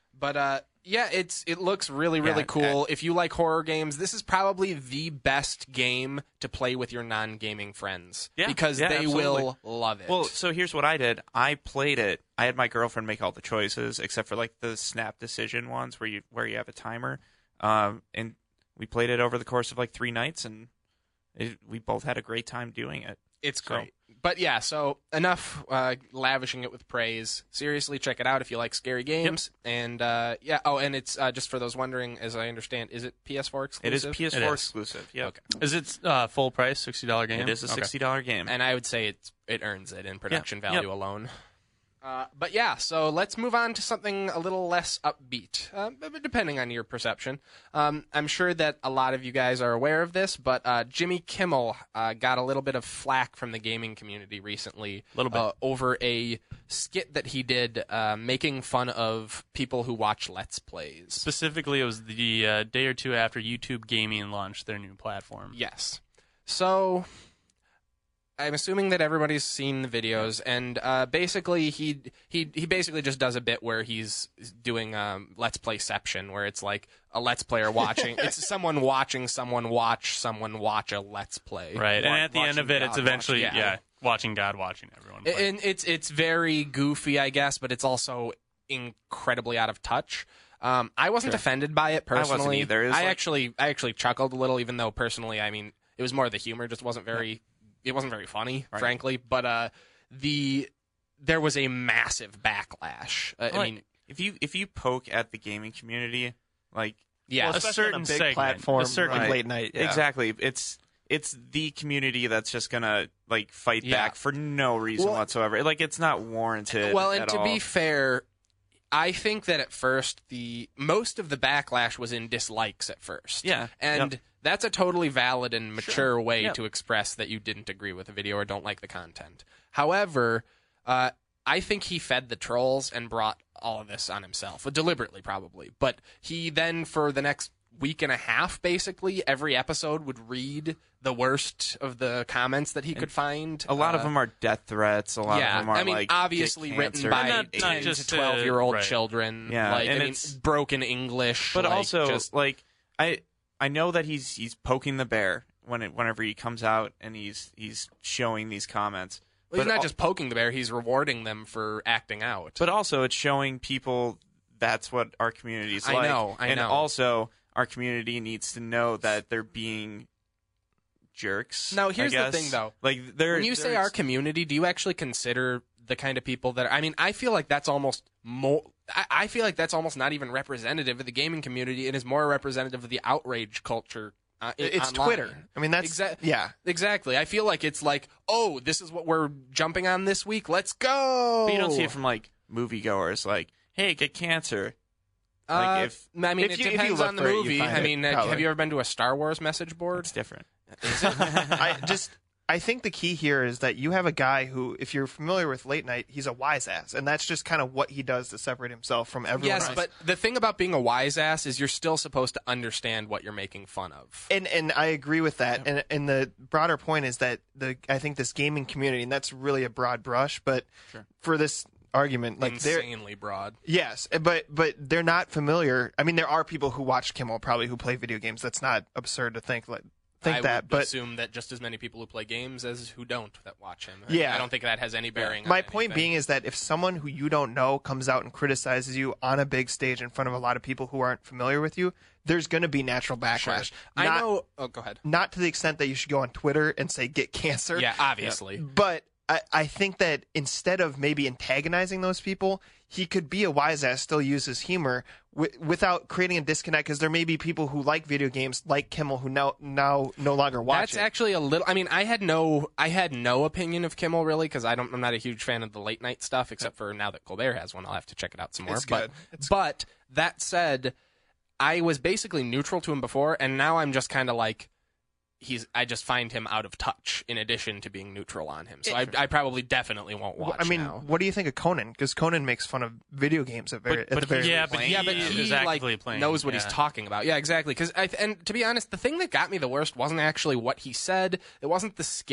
But uh, yeah, it's it looks really really Yeah, cool. If you like horror games, this is probably the best game to play with your non-gaming friends Yeah, because yeah, they absolutely. will love it. Well, so here's what I did. I played it. I had my girlfriend make all the choices, except for like the snap decision ones where you where you have a timer. Um, and we played it over the course of like three nights, and it, we both had a great time doing it. It's So- great. But yeah, so enough uh, lavishing it with praise. Seriously, check it out if you like scary games. And uh, yeah, oh, and it's uh, just for those wondering, as I understand, is it P S four exclusive? It is P S four It is. exclusive. Yeah, Okay. Is it uh, full price, sixty dollars game? it is a Okay. sixty dollar game. And I would say it's, it earns it in production Yeah, value yep. alone. Uh, but yeah, so let's move on to something a little less upbeat, uh, but depending on your perception. Um, I'm sure that a lot of you guys are aware of this, but uh, Jimmy Kimmel uh, got a little bit of flack from the gaming community recently Little bit. Uh, over a skit that he did uh, making fun of people who watch Let's Plays. Specifically, it was the uh, day or two after YouTube Gaming launched their new platform. Yes. So I'm assuming that everybody's seen the videos, and uh, basically he he he basically just does a bit where he's doing um, Let's Playception, where it's like a Let's Player watching. It's someone watching someone watch someone watch a Let's Play. Right, and Wa- at the end of watching it, it's God eventually watch- yeah. watching God watching everyone. play. And it's it's very goofy, I guess, but it's also incredibly out of touch. Um, I wasn't Sure. offended by it I wasn't personally. either. It was I like- actually I actually chuckled a little, even though personally, I mean, it was more the humor just wasn't very. It wasn't very funny, Right. frankly. But uh, the there was a massive backlash. Uh, I Like, mean, if you if you poke at the gaming community, like yeah, Well, a especially on certain a big segment, platform a certain- like Right. late night. Yeah. exactly, it's it's the community that's just gonna like fight Yeah. back for no reason Well- whatsoever. Like it's not warranted. well, and at to all. be fair, I think that at first the most of the backlash was in dislikes at first. Yeah. And Yep. that's a totally valid and mature way Yep. to express that you didn't agree with a video or don't like the content. However, uh, I think he fed the trolls and brought all of this on himself, deliberately probably. But he then, for the next week and a half, basically, every episode would read the worst of the comments that he could find. a lot Uh, of them are death threats. A lot yeah, of them are I mean, like obviously get written cancer. by And not- not eight just to to- twelve year old right. children. Yeah, like, and I mean, it's- broken English. But like, also, just like I I know that he's he's poking the bear when it, whenever he comes out and he's he's showing these comments. well, he's but not al- just poking the bear; he's rewarding them for acting out. But also, it's showing people that's what our community is I like. know, I and know. also, our community needs to know that they're being jerks. Now, I here's the guess. thing, though. Like, they're, when you say there's- our community, do you actually consider the kind of people that are, I mean, I feel like that's almost more. I, I feel like that's almost not even representative of the gaming community. It is more representative of the outrage culture. Uh, i- It's online. Twitter. I mean, that's Exact- yeah. Exactly. I feel like it's like, oh, this is what we're jumping on this week. Let's go. But you don't see it from like moviegoers. Like, hey, get cancer. Like, Uh, if- I mean, if it you- if you depends look on the for it, you movie. find I it, mean, uh, probably. have you ever been to a Star Wars message board? It's different. I just I think the key here is that you have a guy who, if you're familiar with late night, he's a wise ass, and that's just kind of what he does to separate himself from everyone Yes, else. but the thing about being a wise ass is you're still supposed to understand what you're making fun of. And and I agree with that. And and the broader point is that the I think this gaming community, and that's really a broad brush, but Sure. for this argument, like they're Insanely broad. yes, but but they're not familiar. I mean, there are people who watch Kimmel probably who play video games. That's not absurd to think like think I that, would but assume that just as many people who play games as who don't that watch him. I- Yeah. I don't think that has any bearing. my on point anything. being is that if someone who you don't know comes out and criticizes you on a big stage in front of a lot of people who aren't familiar with you, there's going to be natural backlash. Sure. I Not- know. Oh, go ahead. Not to the extent that you should go on Twitter and say get cancer. Yeah, obviously. But I, I think that instead of maybe antagonizing those people, he could be a wise ass, still use his humor w- without creating a disconnect. Because there may be people who like video games, like Kimmel, who now now no longer watch That's it. actually a little. I mean, I had no, I had no opinion of Kimmel really because I don't. I'm not a huge fan of the late night stuff, except for now that Colbert has one, I'll have to check it out some more. It's but good. It's- but that said, I was basically neutral to him before, and now I'm just kind of like. He's. I just find him out of touch. In addition to being neutral on him, so I, I probably definitely won't watch. I mean, now. what do you think of Conan? Because Conan makes fun of video games at, very, But- at but the very yeah, least. but yeah, but he he is like actively playing, knows what he's yeah. talking about. Yeah, exactly. Because and to be honest, the thing that got me the worst wasn't actually what he said. It wasn't the skit.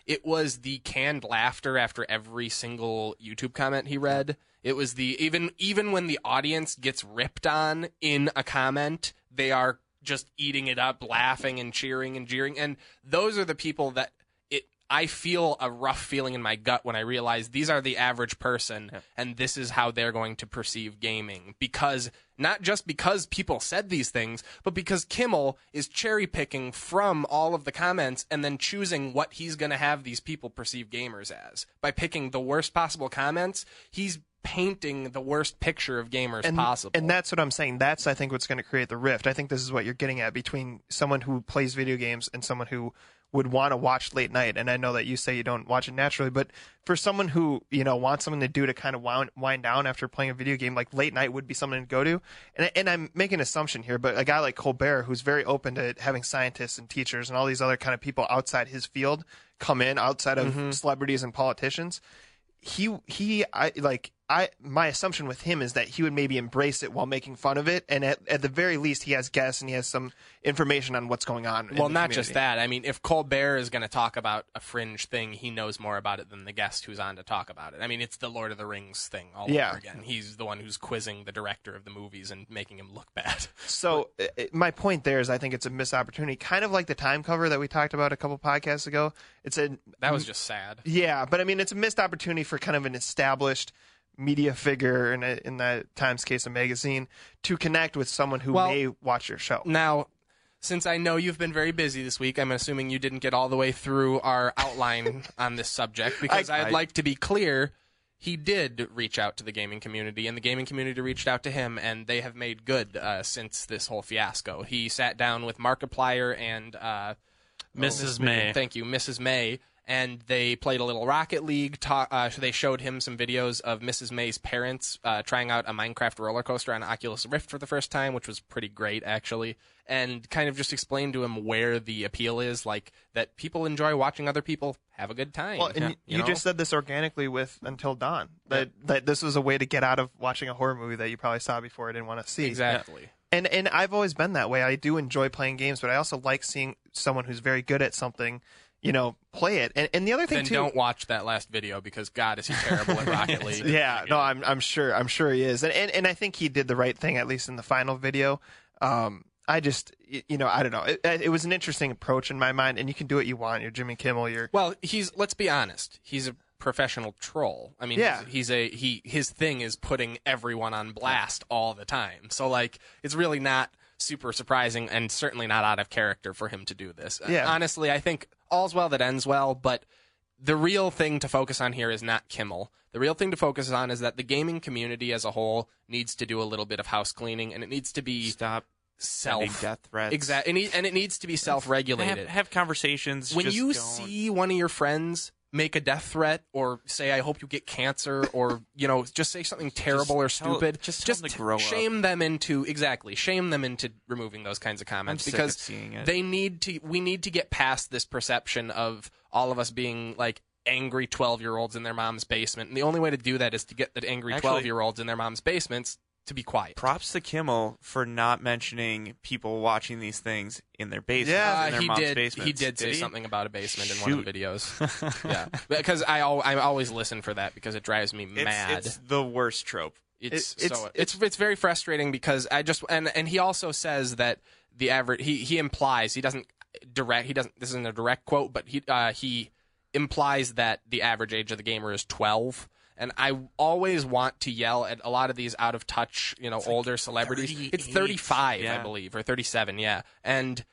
it was the canned laughter after every single YouTube comment he read. It was the even even when the audience gets ripped on in a comment, they are just eating it up, laughing and cheering and jeering. And those are the people that it I feel a rough feeling in my gut when I realize these are the average person, yeah. and this is how they're going to perceive gaming. Because not just because people said these things, but because Kimmel is cherry picking from all of the comments and then choosing what he's going to have these people perceive gamers as. By picking the worst possible comments, he's painting the worst picture of gamers and, possible. And that's what I'm saying. That's, I think, what's going to create the rift. I think this is what you're getting at between someone who plays video games and someone who would want to watch late night. And I know that you say you don't watch it naturally, but for someone who, you know, wants something to do to kind of wind, wind down after playing a video game, like late night would be something to go to. And, and I'm making an assumption here, but a guy like Colbert, who's very open to having scientists and teachers and all these other kind of people outside his field come in, outside of mm-hmm. celebrities and politicians, he, he, I like, I, my assumption with him is that he would maybe embrace it while making fun of it, and at, at the very least, he has guests and he has some information on what's going on. Well, in the not community. just that. I mean, if Colbert is going to talk about a fringe thing, he knows more about it than the guest who's on to talk about it. I mean, it's the Lord of the Rings thing all yeah. over again. He's the one who's quizzing the director of the movies and making him look bad. So it, my point there is, I think it's a missed opportunity, kind of like the time cover that we talked about a couple podcasts ago. It's a that was just sad. Yeah, but I mean, it's a missed opportunity for kind of an established media figure in a, in the Times case, a magazine, to connect with someone who well, may watch your show. Now, since I know you've been very busy this week, I'm assuming you didn't get all the way through our outline on this subject, because I, I'd I, like to be clear, he did reach out to the gaming community, and the gaming community reached out to him, and they have made good uh, since this whole fiasco. He sat down with Markiplier and uh, Missus oh, May. Thank you, Missus May. And they played a little Rocket League. Ta- uh, they showed him some videos of Missus May's parents uh, trying out a Minecraft roller coaster on Oculus Rift for the first time, which was pretty great, actually. And kind of just explained to him where the appeal is, like that people enjoy watching other people have a good time. Well, and yeah, you, you you know? just said this organically with Until Dawn, that yeah. that this was a way to get out of watching a horror movie that you probably saw before and didn't want to see. Exactly. Yeah. And and I've always been that way. I do enjoy playing games, but I also like seeing someone who's very good at something, you know, play it. And, and the other thing then too, don't watch that last video, because God, is he terrible at Rocket League. Yeah, no, I'm I'm sure I'm sure he is, and, and and I think he did the right thing, at least in the final video. Um, I just, you know, I don't know. It, it was an interesting approach in my mind, and you can do what you want. You're Jimmy Kimmel. You're well. He's let's be honest. He's a professional troll. I mean, yeah. he's, he's a he. His thing is putting everyone on blast all the time. So like, it's really not super surprising, and certainly not out of character for him to do this. Yeah. Honestly, I think all's well that ends well, but the real thing to focus on here is not Kimmel. The real thing to focus on is that the gaming community as a whole needs to do a little bit of house cleaning, and it needs to be stop self death threats. Exactly, and it needs to be self-regulated. Have, have conversations. When just you don't... see one of your friends make a death threat, or say, "I hope you get cancer," or you know, just say something terrible just or tell, stupid, just, just tell them to grow shame up. them into exactly shame them into removing those kinds of comments, I'm because sick of seeing it. they need to. We need to get past this perception of all of us being like angry twelve-year-olds in their mom's basement, and the only way to do that is to get the angry twelve-year-olds in their mom's basements to be quiet. Props to Kimmel for not mentioning people watching these things in their basement. Yeah, in their he mom's did. basements. He did say he? something about a basement in Shoot. one of the videos. Yeah, because I al- I always listen for that, because it drives me It's, mad. it's the worst trope. It's It- it's- so it's it's very frustrating, because I just and and he also says that the average he he implies he doesn't direct he doesn't this isn't a direct quote, but he uh, he implies that the average age of the gamer is twelve. And I always want to yell at a lot of these out of touch, you know, It's older like celebrities. It's thirty-eight, thirty-five, yeah. I believe, or thirty-seven, yeah. And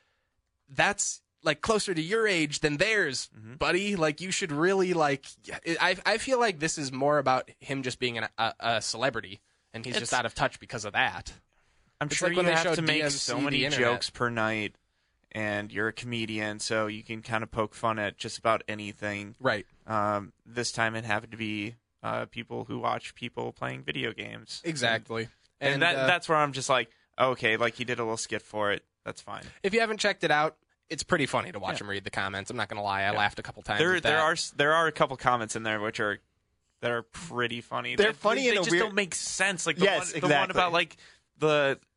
that's like closer to your age than theirs, Mhm. buddy. Like, you should really like. I I feel like this is more about him just being an, a, a celebrity, and he's just It's- out of touch because of that. I'm It's sure like when you they have showed to make D M C so the many internet. jokes per night, and you're a comedian, so you can kind of poke fun at just about anything. Right. Um, this time it happened to be uh, people who watch people playing video games. Exactly. And, And, that uh, that's where I'm just like, okay, like he did a little skit for it. That's fine. if you haven't checked it out, it's pretty funny to watch Yeah. him read the comments. I'm not gonna lie, I Yeah. laughed a couple times. There at there that. are there are a couple comments in there which are that are pretty funny. They're They- funny they, in they a just weird- don't make sense. Like the Yes, one, the one exactly. about like the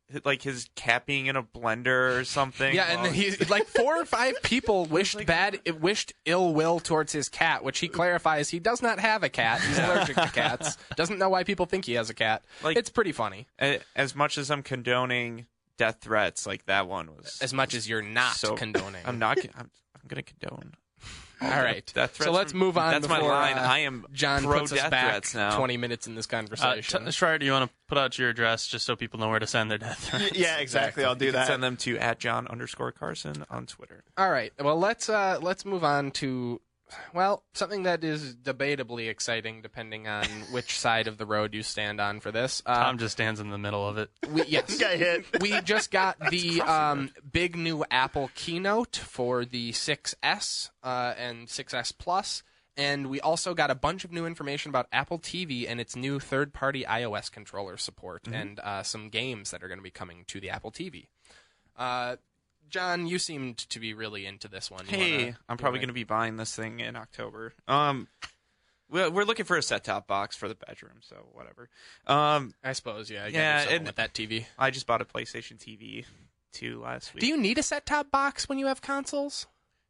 like his cat being in a blender or something. Yeah, and Well, then he like four or five people wished like- bad, wished ill will towards his cat, which he clarifies he does not have a cat. He's allergic to cats. Doesn't know why people think he has a cat. Like- It's pretty funny. a- as much as I'm condoning death threats, like that one was. As much as you're not so, condoning. I'm not. I'm, I'm going to condone. All right. Death threats So let's from- move on. That's my before, line. uh, I am John pro puts us death back threats now. twenty minutes in this Uh, conversation. t- Schreier, do you want to put out your address just so people know where to send their death threats? Yeah, exactly. I'll do You can that. Send them to at John underscore Carson on Twitter. All right. Well, let's uh, let's move on to well something that is debatably exciting, depending on which side of the road you stand on for this. Uh, Tom just stands in the middle of it. we, yes, Got hit. we just got the um, big new Apple keynote for the six S uh, and six S Plus, and we also got a bunch of new information about Apple T V and its new third-party iOS controller support, and uh, some games that are going to be coming to the Apple T V. Uh, John, you seemed to be really into this one. You Hey, wanna- I'm probably you going to be buying this thing in October. Um, we're, we're looking for a set-top box for the bedroom, so whatever. Um, wanna- I suppose, yeah. I Yeah, yeah, and- with that T V. I just bought a PlayStation T V two last week. Do you need a set-top box when you have consoles?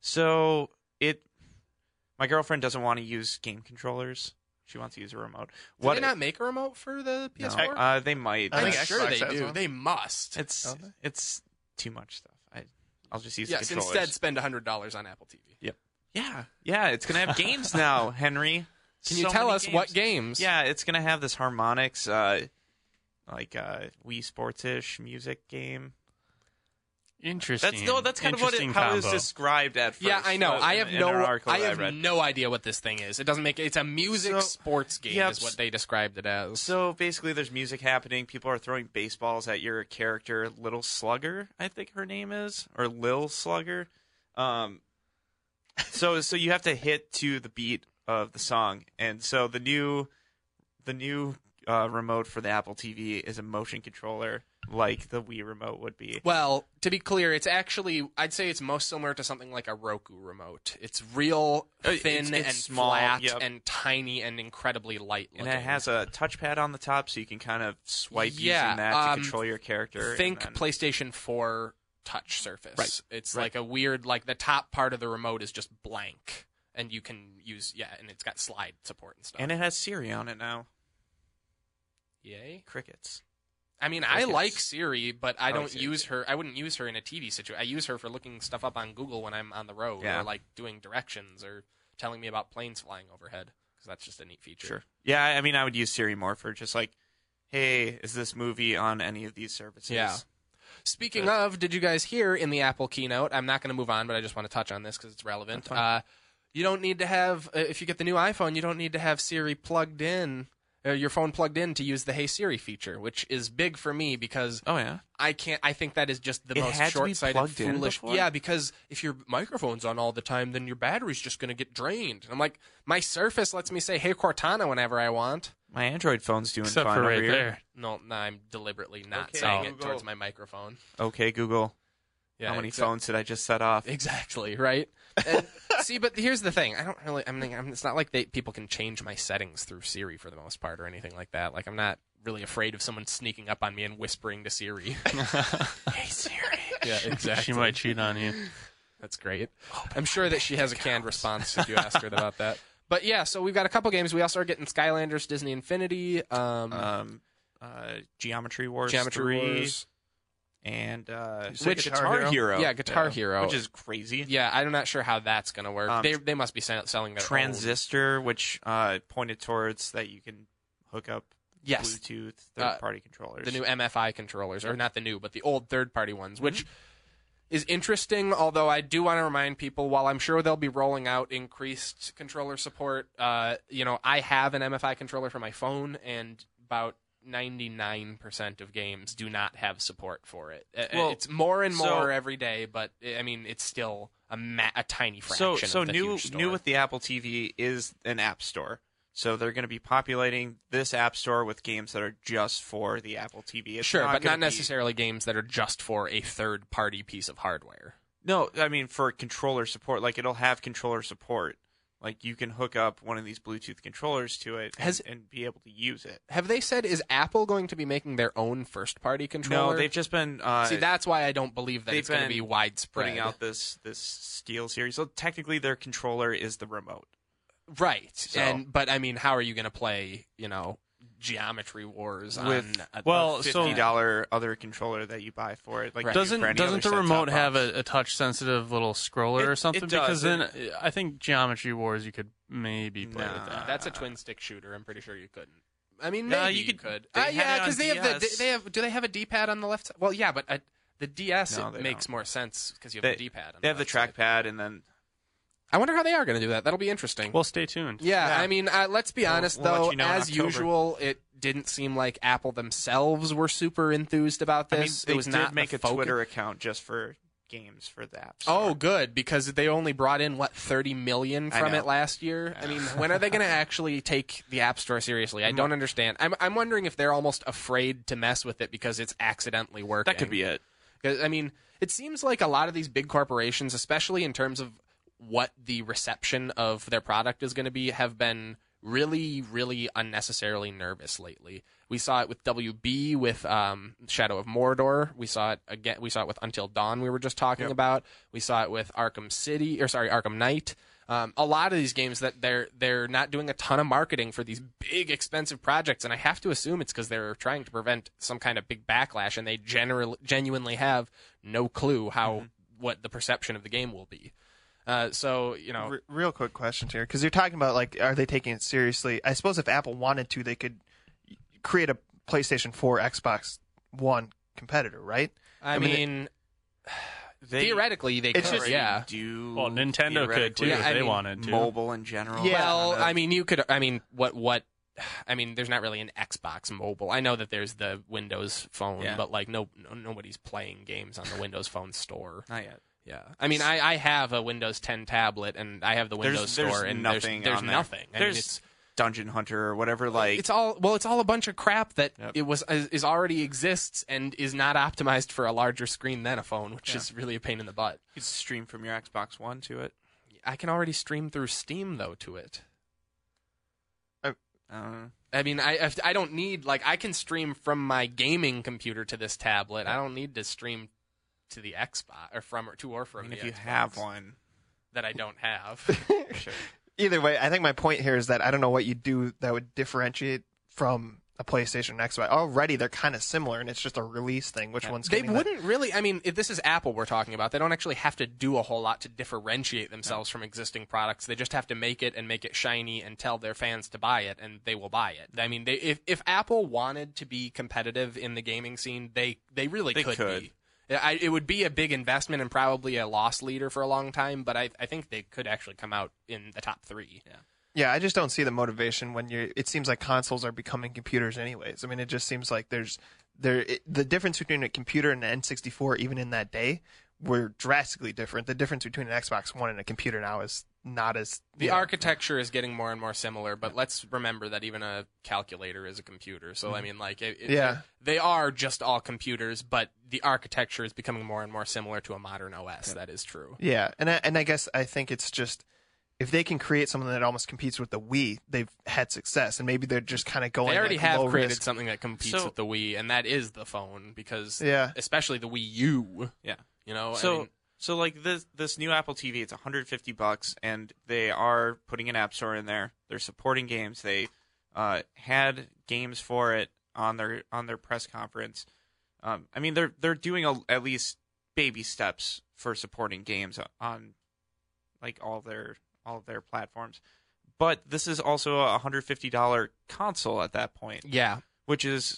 So it, my girlfriend doesn't want to use game controllers. She wants to use a remote. Do What? they not make a remote for the P S No. four? Uh, they might. I I'm think but sure Xbox they has do. one. They must. It's Don't they? it's too much stuff. I I'll just use Yes, the controllers. instead spend one hundred dollars on Apple T V. Yeah, yeah, it's gonna have games now, Henry. Can you So tell many us what games? Yeah, it's gonna have this harmonics, uh, like uh, Wii Sports-ish music game. Interesting. That's no, that's kind of what it, Interesting how it was combo. described at first. Yeah, I know. uh, I in- have in no. an article I that have read. no idea what this thing is. It doesn't make. It's a music So- sports game, yep. is what they described it as. So basically, there's music happening. People are throwing baseballs at your character, Little Slugger, I think her name is, or Lil Slugger. Um, so so you have to hit to the beat of the song, and so the new the new uh, remote for the Apple T V is a motion controller, like the Wii remote would be. Well, to be clear, it's actually. I'd say it's most similar to something like a Roku remote. It's real Uh, it's- thin it's and small, flat yep. and tiny and incredibly light And looking. it has a touchpad on the top, so you can kind of swipe Yeah, using that to um, control your character. Think and then, PlayStation four touch surface. Right. It's Right. like a weird, like the top part of the remote is just blank, and you can use yeah, and it's got slide support and stuff. and it has Siri on it now. Yay! Crickets. I mean, I Crickets. like Siri, but I I like don't Siri, use too. her. I wouldn't use her in a T V situation. I use her for looking stuff up on Google when I'm on the road, Yeah. or like doing directions, or telling me about planes flying overhead, because that's just a neat feature. Sure. Yeah, I mean, I would use Siri more for just like, hey, is this movie on any of these services? Yeah. Speaking But- of, did you guys hear in the Apple keynote? I'm not going to move on, but I just want to touch on this because it's relevant. That's fine. Uh, you don't need to have, uh, if you get the new iPhone, you don't need to have Siri plugged in, uh, your phone plugged in to use the Hey Siri feature, which is big for me because Oh yeah. I can't. I think that is just the It most had to be short-sighted, plugged in foolish. before? Yeah, because if your microphone's on all the time, then your battery's just going to get drained. And I'm like, my Surface lets me say "Hey Cortana" whenever I want. My Android phone's doing Except fine for over right here. there. No, no, I'm deliberately not Okay, saying it Google. towards my microphone. Okay, Google. Yeah, How many exactly. phones did I just set off? Exactly, right? And, see, but here's the thing. I don't really, I mean, I'm, it's not like they, people can change my settings through Siri for the most part or anything like that. Like, I'm not really afraid of someone sneaking up on me and whispering to Siri. Hey, Siri. Yeah, exactly. She might cheat on you. That's great. I'm sure that she has a canned response if you ask her about that. But yeah, so we've got a couple games. We also are getting Skylanders Disney Infinity, um, Um, uh, Geometry Wars Geometry three, Wars. and uh, said Which- Guitar Guitar Hero? Hero. Yeah, Guitar Hero. which is crazy. Yeah, I'm not sure how that's going to work. Um, they they must be sell- selling their own. Transistor, which uh, pointed towards that you can hook up Yes, Bluetooth Uh, third-party controllers. the new M F I controllers, or not the new, but the old third-party ones, which Mm-hmm. is interesting. Although I do want to remind people, while I'm sure they'll be rolling out increased controller support, uh, you know, I have an M F I controller for my phone, and about ninety-nine percent of games do not have support for it. Uh, Well, it's more and more so- every day, but I mean, it's still a ma- a tiny So, fraction. so of the new huge store. new with the Apple T V is an app store. So they're going to be populating this app store with games that are just for the Apple T V. It's sure, not but not gonna be- necessarily games that are just for a third-party piece of hardware. No, I mean for controller support. Like it'll have controller support. Like you can hook up one of these Bluetooth controllers to it and, Has- and be able to use it. Have they said, is Apple going to be making their own first-party controller? No, they've just been uh, See, that's why I don't believe that they've it's going to been be widespread. putting out this this Steel series. So technically, their controller is the remote. Right. So- And but I mean, how are you going to play, you know, Geometry Wars With- on a, well, a so- Fifty dollar other controller that you buy for it. Like Right. you do Doesn't for any doesn't other the set-top remote box. have a, a touch sensitive little scroller It- or it something? does. Because then It- I think Geometry Wars you could maybe play Nah. with that. That's a twin stick shooter. I'm pretty sure you couldn't. I mean, No, maybe you you could- could. they Uh, had yeah, it on because they have the D S. they have. Do they have a D-pad on the left side? Well, yeah, but uh, the D S No, it they makes don't. more sense because you have They- the D-pad. On They have the left side. trackpad, and then I wonder how they are going to do that. That'll be interesting. Well, stay tuned. Yeah, Yeah. I mean, uh, let's be We'll- honest we'll let though. you know in As October. usual, it didn't seem like Apple themselves were super enthused about I mean, this. they it was did not make the a focus. Twitter account just for games for the App Oh, Store. good, because they only brought in what thirty million I from know. it last year. I mean, when are they going to actually take the App Store seriously? I don't understand. I'm I'm wondering if they're almost afraid to mess with it because it's accidentally working. That could be it. 'Cause, I mean, it seems like a lot of these big corporations, especially in terms of what the reception of their product is going to be, have been really, really unnecessarily nervous lately. We saw it with W B, with um, Shadow of Mordor. We saw it again. We saw it with Until Dawn. We were just talking Yep. about. We saw it with Arkham City, or sorry, Arkham Knight. Um, a lot of these games that they're they're not doing a ton of marketing for these big expensive projects, and I have to assume it's because they're trying to prevent some kind of big backlash, and they generally genuinely have no clue how Mm-hmm. what the perception of the game will be. Uh, so you know, R- real quick questions here, because you're talking about like, are they taking it seriously? I suppose if Apple wanted to, they could create a PlayStation four, Xbox One competitor, right? I, I mean, mean, They theoretically they It's could, just- yeah. Do Well, Nintendo could too theoretically Yeah, if I they mean, wanted to. mobile in general. Yeah. Well, I don't know. I mean, you could. I mean, what what? I mean, there's not really an Xbox mobile. I know that there's the Windows Phone, Yeah. but like no, no nobody's playing games on the Windows Phone store. Not yet. Yeah, I mean, I, I have a Windows ten tablet and I have the There's- Windows there's store, and nothing there's, there's on there. nothing. I There's mean, it's Dungeon Hunter or whatever. Like it's all well, it's all a bunch of crap that Yep. it was is, is already exists and is not optimized for a larger screen than a phone, which Yeah. is really a pain in the butt. you could stream from your Xbox One to it. I can already stream through Steam though to it. I don't know. I mean, I if- I don't need like I can stream from my gaming computer to this tablet. I don't need to stream to the Xbox or from or to or I from mean, the if you Xbox have one, that I don't have. sure. Either way, I think my point here is that I don't know what you do that would differentiate from a PlayStation and Xbox. Already, they're kind of similar, and it's just a release thing. Which one's They getting that- wouldn't really. I mean, if this is Apple we're talking about, they don't actually have to do a whole lot to differentiate themselves from existing products. They just have to make it and make it shiny and tell their fans to buy it, and they will buy it. I mean, they, if if Apple wanted to be competitive in the gaming scene, they they really They could, could. be. I, it would be a big investment and probably a loss leader for a long time, but I I think they could actually come out in the top three. Yeah. Yeah, I just don't see the motivation when you. It seems like consoles are becoming computers, anyways. I mean, it just seems like there's there it, the difference between a computer and an N sixty-four, even in that day, were drastically different. The difference between an Xbox One and a computer now is not as The you know, architecture is getting more and more similar, but let's remember that even a calculator is a computer. So I mean, like, it, it- Yeah. they are just all computers, but the architecture is becoming more and more similar to a modern O S. That is true. Yeah, and I, and I guess I think it's just if they can create something that almost competes with the Wii, they've had success, and maybe they're just kind of going. They already like, have low created risk. something that competes So- with the Wii, and that is the phone, because Yeah. especially the Wii U. Yeah. You know, So I mean, so like this this new Apple T V, it's one hundred fifty bucks, and they are putting an App Store in there. They're supporting games. They uh, had games for it on their on their press conference. Um, I mean, they're they're doing a, at least baby steps for supporting games on like all their all of their platforms. But this is also a one hundred fifty dollars console at that point, yeah. which is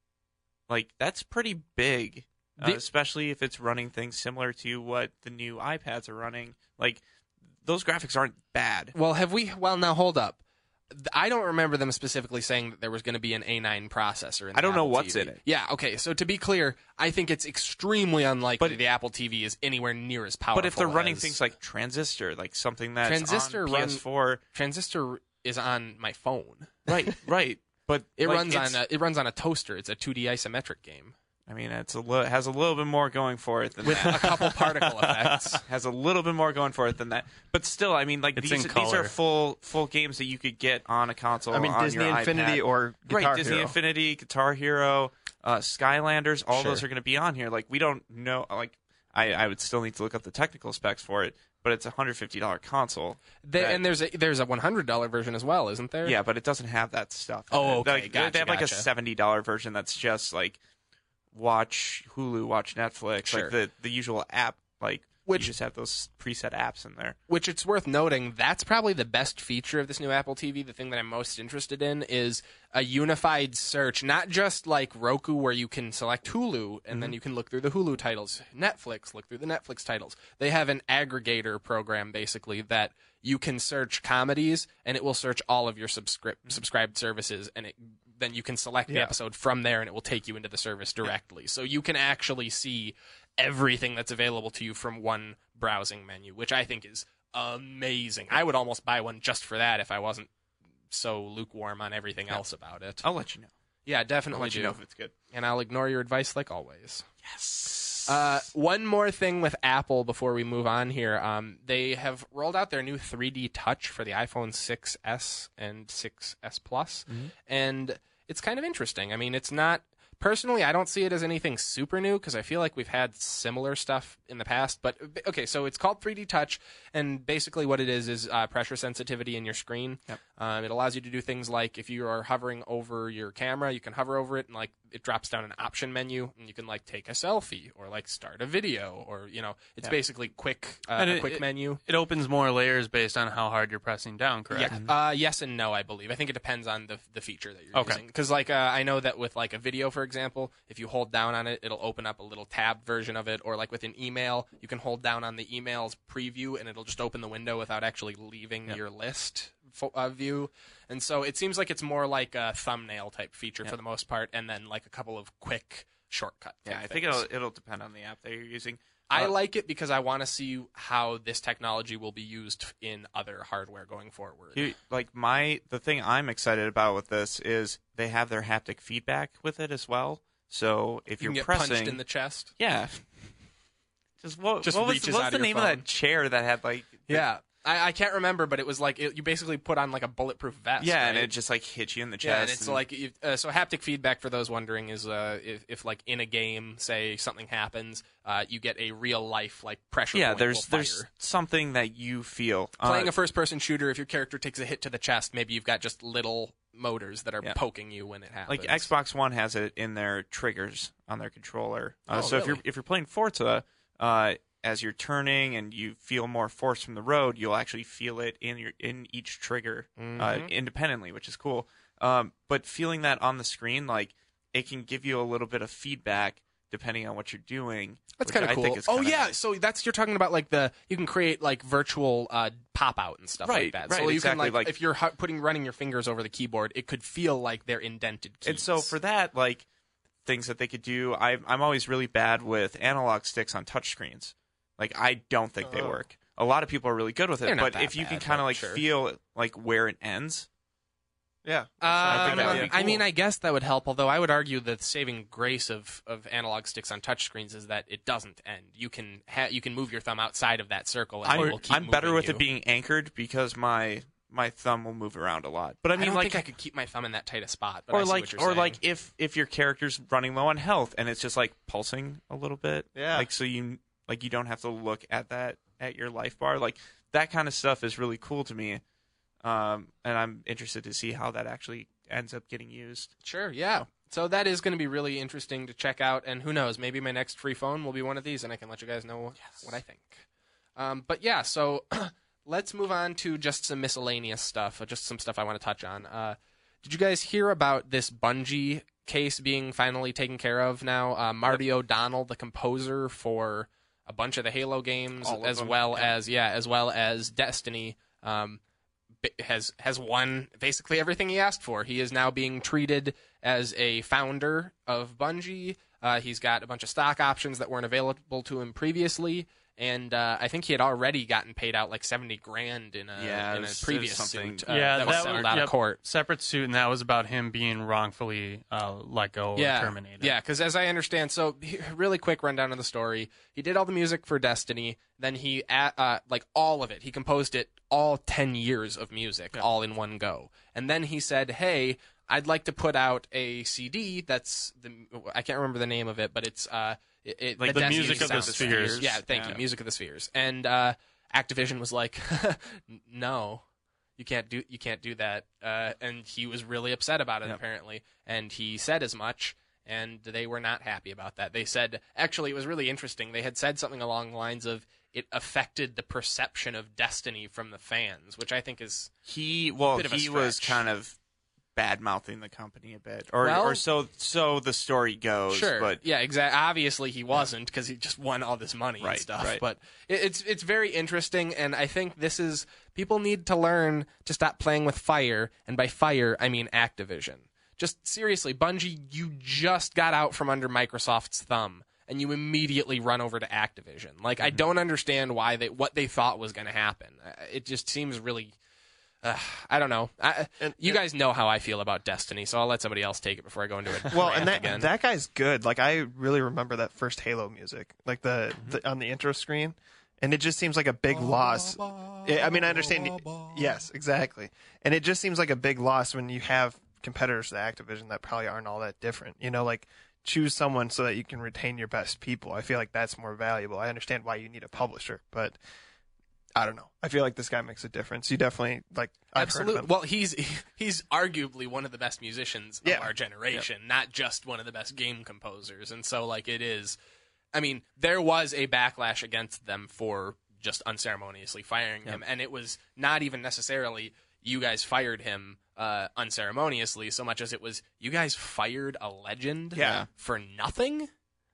like that's pretty big. Uh, The- especially if it's running things similar to what the new iPads are running. Like, those graphics aren't bad. Well, have we? Well, now hold up. I don't remember them specifically saying that there was going to be an A nine processor in the I don't know Apple what's T V. in it. Yeah, okay. So to be clear, I think it's extremely unlikely But- the Apple T V is anywhere near as powerful. But if they're running as- things like Transistor, like something that's Transistor on run- P S four, Transistor is on my phone. right, right. But It like, runs it's- on a it runs on a toaster. It's a two D isometric game. I mean, it's a li- has a little bit more going for it than with that. a couple particle effects. Has a little bit more going for it than that. But still, I mean, like It's these, in these are color. full full games that you could get on a console. I mean, on Disney your Infinity iPad. or Guitar right, Disney Hero. Infinity, Guitar Hero, uh, Skylanders. All Sure. those are going to be on here. Like we don't know. Like I, I would still need to look up the technical specs for it. But it's a hundred fifty dollar console. They, that- and there's a there's a one hundred dollar version as well, isn't there? yeah, but it doesn't have that stuff. in Oh, it. okay, Like, gotcha, they have like gotcha. a seventy dollar version that's just like watch Hulu, watch Netflix, Sure. like the the usual app. Like Which- you just have those preset apps in there. Which it's worth noting, that's probably the best feature of this new Apple T V. The thing that I'm most interested in is a unified search, not just like Roku where you can select Hulu and then you can look through the Hulu titles, Netflix, look through the Netflix titles. They have an aggregator program basically that you can search comedies and it will search all of your subscri- subscribed services and it then you can select the Yeah. episode from there and it will take you into the service directly. So you can actually see everything that's available to you from one browsing menu, which I think is amazing. I would almost buy one just for that if I wasn't so lukewarm on everything else about it. I'll let you know. Yeah, I'll definitely let do. you know if it's good. And I'll ignore your advice like always. Yes. Uh, one more thing with Apple before we move on here. Um, they have rolled out their new three D Touch for the iPhone six S and six S Plus, and it's kind of interesting. I mean, it's not... Personally, I don't see it as anything super new because I feel like we've had similar stuff in the past. But, okay, so it's called three D Touch, and basically what it is is uh, pressure sensitivity in your screen. Yep. Um, it allows you to do things like if you are hovering over your camera, you can hover over it and like it drops down an option menu, and you can like take a selfie or like start a video, or you know, it's Yeah. basically quick, uh, And a it- quick it- menu. It opens more layers based on how hard you're pressing down, correct? Yeah, uh, yes and no, I believe. I think it depends on the the feature that you're Okay. using. Because like uh, I know that with like a video, for example, if you hold down on it, it'll open up a little tab version of it. Or like with an email, you can hold down on the email's preview, and it'll just open the window without actually leaving your list fo- uh, view. And so it seems like it's more like a thumbnail type feature for the most part, and then like a couple of quick shortcut. Yeah, type I think things. it'll it'll depend on the app that you're using. I Uh, like it because I want to see how this technology will be used in other hardware going forward. You, like my the thing I'm excited about with this is they have their haptic feedback with it as well. So if you you're can get pressing, punched in the chest. yeah, just what, Just what was reaches what's out the of your name of phone. that chair that had like the- Yeah, I, I can't remember, but it was like it, you basically put on like a bulletproof vest. yeah, right? and it just like hits you in the chest. yeah, and it's like if, uh, so. Haptic feedback for those wondering is uh, if, if like in a game, say something happens, uh, you get a real life like pressure. yeah, point there's will there's fire. something that you feel Playing uh, a first person shooter. If your character takes a hit to the chest, maybe you've got just little motors that are Yeah. poking you when it happens. like Xbox One has it in their triggers on their controller. Uh, Oh, so if really? you're if you're playing Forza, uh, as you're turning and you feel more force from the road, you'll actually feel it in your in each trigger uh, Mhm. independently, which is cool. Um, but feeling that on the screen, like it can give you a little bit of feedback depending on what you're doing. That's which kind of I cool. think is Oh kinda yeah, nice. so that's you're talking about like the you can create like virtual uh, pop out and stuff like Right, that. right, so you exactly, can like, like- if you're hu- putting running your fingers over the keyboard, it could feel like they're indented keys. And so for that, like things that they could do, I, I'm always really bad with analog sticks on touchscreens. Like I don't think they Oh. work. A lot of people are really good with They're it, not but that if you can bad, kind but of like sure. feel like where it ends, Yeah. I think that would Um, be I mean, cool. I guess that would help. Although I would argue that the saving grace of, of analog sticks on touchscreens is that it doesn't end. You can ha- you can move your thumb outside of that circle, and it I'm, will keep I'm better moving with you. it being anchored because my my thumb will move around a lot. But I I, mean, don't like think I could keep my thumb in that tight a spot. But I or see like what you're or saying. like if if your character's running low on health and it's just like pulsing a little bit, Yeah. like so you like you don't have to look at that at your life bar, like that kind of stuff is really cool to me. Um, and I'm interested to see how that actually ends up getting used. Sure, yeah. So that is going to be really interesting to check out, and who knows, maybe my next free phone will be one of these, and I can let you guys know what I think. Um, but yeah, so let's move on to just some miscellaneous stuff, uh, just some stuff I want to touch on. Uh, did you guys hear about this Bungie case being finally taken care of now? Uh, Marty O'Donnell, the composer for a bunch of the Halo games, All of as them, well yeah. as yeah, as well as Destiny. Um, b- has has won basically everything he asked for. He is now being treated as a founder of Bungie. Uh, he's got a bunch of stock options that weren't available to him previously, And uh, I think he had already gotten paid out like seventy grand in a, Yeah, in it a was- it previous was something- suit uh, yeah, that was that settled was- out yep. of court. Separate suit, and that was about him being wrongfully uh, let go Yeah, or terminated. yeah. Because as I understand, so he- really quick rundown of the story. He did all the music for Destiny. Then he, a- uh, like all of it, he composed it all ten years of music, Yeah. all in one go. And then he said, "Hey, I'd like to put out a C D that's the I can't remember the name of it, but it's uh, it, it, Like the the Destiny Music of the soundtrack. Spheres. Yeah, thank Yeah. you, Music of the Spheres. And uh, Activision was like, "No, you can't do you can't do that." Uh, and he was really upset about it Yep. apparently, and he said as much. And they were not happy about that. They said, actually, it was really interesting. They had said something along the lines of it affected the perception of Destiny from the fans, which I think is He well, Bit of a he was stretch. kind of bad mouthing the company a bit, or Well- or so so the story goes. sure. but yeah, exactly. Obviously, he wasn't because he just won all this money and Right, stuff. right. But it, it's it's very interesting, and I think this is people need to learn to stop playing with fire, and by fire I mean Activision. Just seriously, Bungie, you just got out from under Microsoft's thumb, and you immediately run over to Activision. Like, I don't understand why they what they thought was going to happen. Uh, It just seems really. Uh, I don't know. I, And- you guys know how I feel about Destiny, so I'll let somebody else take it before I go into it. Well, and that again. that guy's good. Like I really remember that first Halo music, like the, Mm-hmm. the on the intro screen, and it just seems like a big loss. I I mean, I understand. Yes, exactly. And it just seems like a big loss when you have competitors to Activision that probably aren't all that different. You know, like choose someone so that you can retain your best people. I feel like that's more valuable. I understand why you need a publisher, but I don't know. I feel like this guy makes a difference. You definitely like. I've Absolutely. Heard of him. Well, he's he's arguably one of the best musicians of Yeah. our generation, not just one of the best game composers. And so, like, it is. I mean, there was a backlash against them for just unceremoniously firing him, and it was not even necessarily you guys fired him uh, unceremoniously, so much as it was you guys fired a legend Yeah. for nothing.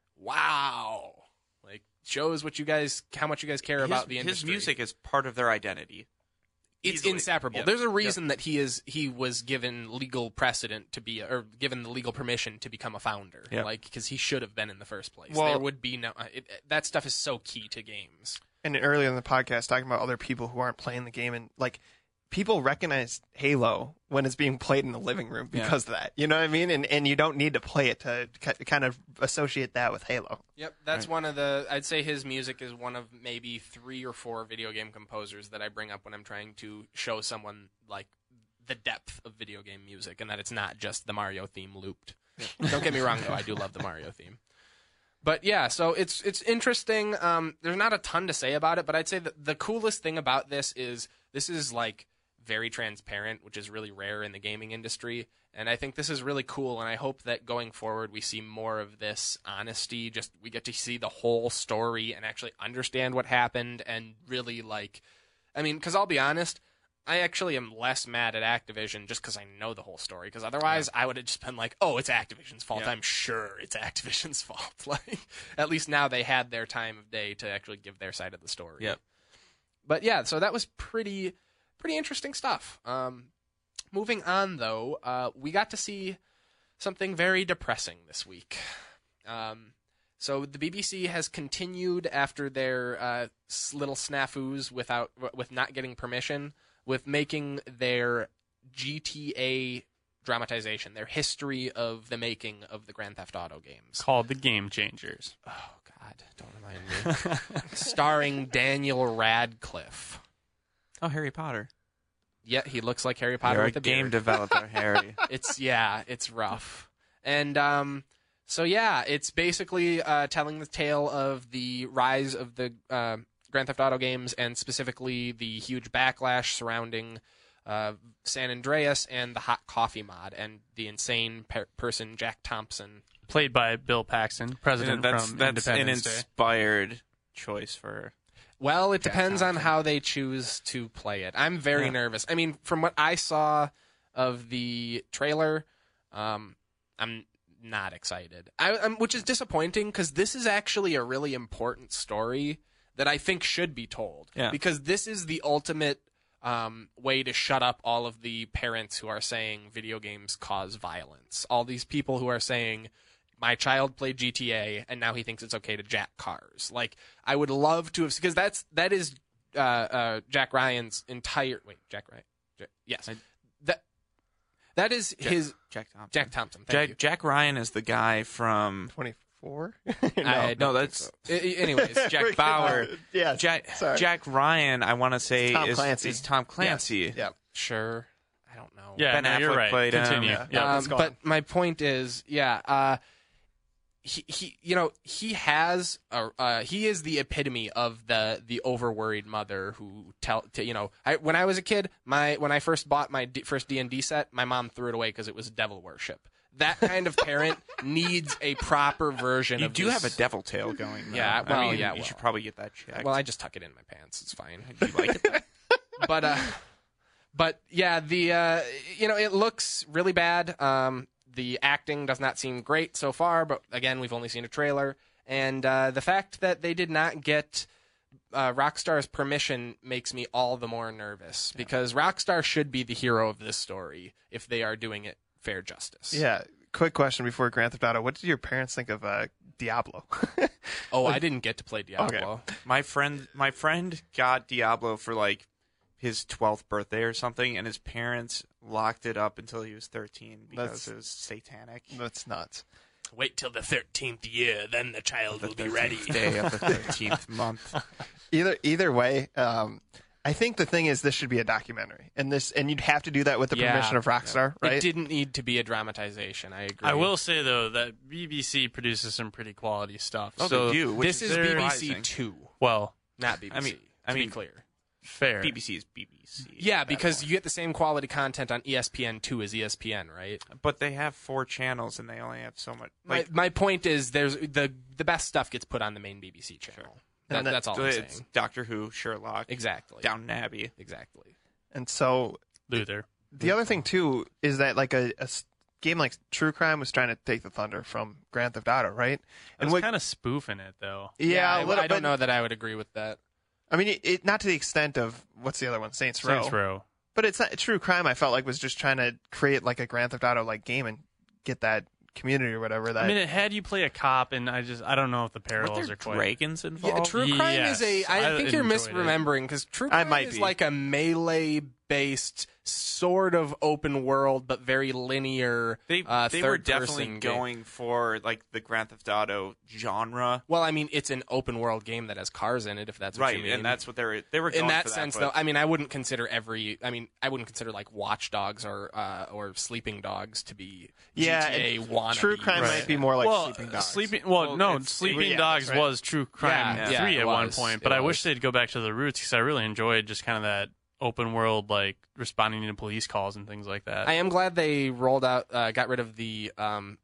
Wow. Like, shows what you guys, how much you guys care his, about the his industry. music is part of their identity. It's Easily. inseparable. Yep. There's a reason that he is he was given legal precedent to be or given the legal permission to become a founder. Yep. Like because he should have been in the first place. Well- there would be no uh, it, that stuff is so key to games. And earlier in the podcast, talking about other people who aren't playing the game, and like people recognize Halo when it's being played in the living room because of that. You know what I mean? And and you don't need to play it to ki- kind of associate that with Halo. Yep, that's one of the. I'd say his music is one of maybe three or four video game composers that I bring up when I'm trying to show someone like the depth of video game music, and that it's not just the Mario theme looped. Don't get me wrong, though, I do love the Mario theme. But yeah, so it's it's interesting. Um, there's not a ton to say about it, but I'd say that the coolest thing about this is this is like very transparent, which is really rare in the gaming industry. And I think this is really cool, and I hope that going forward we see more of this honesty. Just we get to see the whole story and actually understand what happened and really like, I mean, because I'll be honest, I actually am less mad at Activision just because I know the whole story. Because otherwise, I would have just been like, "Oh, it's Activision's fault." Yeah. I'm sure it's Activision's fault. Like, at least now they had their time of day to actually give their side of the story. Yep. But yeah, so that was pretty, pretty interesting stuff. Um, moving on, though, uh, we got to see something very depressing this week. Um, so the B B C has continued after their uh, s- little snafus without with not getting permission, with making their G T A dramatization, their history of the making of the Grand Theft Auto games. Called The Game Changers. Oh God, don't remind me. Starring Daniel Radcliffe. Oh, Harry Potter. Yeah, he looks like Harry Potter You're a with a game beard. developer, Harry. It's yeah, it's rough. And um, so yeah, it's basically uh, telling the tale of the rise of the uh, Grand Theft Auto games, and specifically the huge backlash surrounding uh, San Andreas and the hot coffee mod, and the insane per- person Jack Thompson. Played by Bill Paxton, president that's from that's an Independence Day. inspired choice for. Well, it Jack depends on Thompson. how they choose to play it. I'm very Yeah. nervous. I mean, from what I saw of the trailer, um, I'm not excited. I, I'm, which is disappointing because this is actually a really important story that I think should be told. Yeah. Because this is the ultimate um, way to shut up all of the parents who are saying video games cause violence. All these people who are saying my child played G T A and now he thinks it's okay to jack cars. Like, I would love to have, because that's that is uh, uh, Jack Ryan's entire wait Jack Ryan Jack, yes I, that that is Jack, his Jack Thompson. Jack Thompson. Thank Jack, you. Jack Ryan is the guy from. twenty-four? I no. don't No, think that's- so. I- anyways. Jack Bauer. Yeah. Jack Sorry. Jack Ryan, I want to say, Tom is, Clancy. is Tom Clancy. Yeah. Sure. I don't know. Yeah, Ben no, you're Affleck right. played him. Continue. Yeah. Yeah. let's Um, go but on. my point is, yeah, uh, he, he, you know, he has, a, uh, he is the epitome of the the over worried mother who tell, to, you know, I, when I was a kid, my when I first bought my D, first D and D set, my mom threw it away because it was devil worship. That kind of parent needs a proper version You of do this. have a devil tail going. Though. Yeah, well, I mean, yeah, You well. should probably get that checked. Well, I just tuck it in my pants. It's fine. Do you like it? but uh but yeah, the uh you know, it looks really bad. Um the acting does not seem great so far, but again, we've only seen a trailer, and uh the fact that they did not get uh Rockstar's permission makes me all the more nervous, because Rockstar should be the hero of this story if they are doing it fair justice. Yeah. Quick question before Grand Theft Auto. What did your parents think of uh, Diablo? Oh, I didn't get to play Diablo. My friend, my friend got Diablo for like his twelfth birthday or something, and his parents locked it up until he was thirteen because That's- it was satanic. That's nuts. Wait till the thirteenth year, then the child The will be ready. thirteenth day of the thirteenth month. Either either way, um, I think the thing is this should be a documentary, and this and you'd have to do that with the Yeah. permission of Rockstar, right? It didn't need to be a dramatization. I agree. I will say though that B B C produces some pretty quality stuff. Oh, so they do. Which This is they're- B B C surprising. two, well, not B B C. I mean- I to be mean- clear. fair. B B C is B B C. Yeah, at that because point. you get the same quality content on E S P N two as E S P N, right? But they have four channels and they only have so much. Like, my, my point is, there's the the best stuff gets put on the main B B C channel. That, And that- that's all I'm it's saying. Doctor Who, Sherlock, Exactly. Downton Abbey. Exactly. And so Luther. the other thing too is that like a, a s- game like True Crime was trying to take the thunder from Grand Theft Auto, right? I And was what, kind of spoofing it though. yeah, I, a little I don't bit. know that I would agree with that. I mean, it, it, not to the extent of what's the other one, Saints Row. Saints Row. But it's not True Crime. I felt like was just trying to create like a Grand Theft Auto like game and get that community or whatever. That I mean, it had you play a cop, and I just I don't know if the Were parallels there are quite. dragons involved? Yeah, True Crime Yes, is a. I I think you're enjoyed it. misremembering, because True I Crime might is be. like a melee-based sort of open world, but very linear. They uh, they were third-person definitely game. going for like the Grand Theft Auto genre, Well, I mean, it's an open world game that has cars in it, if that's what right? you mean. And that's what they were they were going in that for sense, that, though. but I mean, I wouldn't consider every. I mean, I wouldn't consider like Watch Dogs or uh, or Sleeping Dogs to be Yeah, G T A and wannabe. True Crime Right. might be more like well, Sleeping Dogs. Sleeping. Well, Well, no, it's- Sleeping yeah, Dogs that's right. was True Crime Yeah, yeah, three it at one was. point, It but I was. wish they'd go back to the roots because I really enjoyed just kind of that open world, like responding to police calls and things like that. I am glad they rolled out, uh, got rid of the um,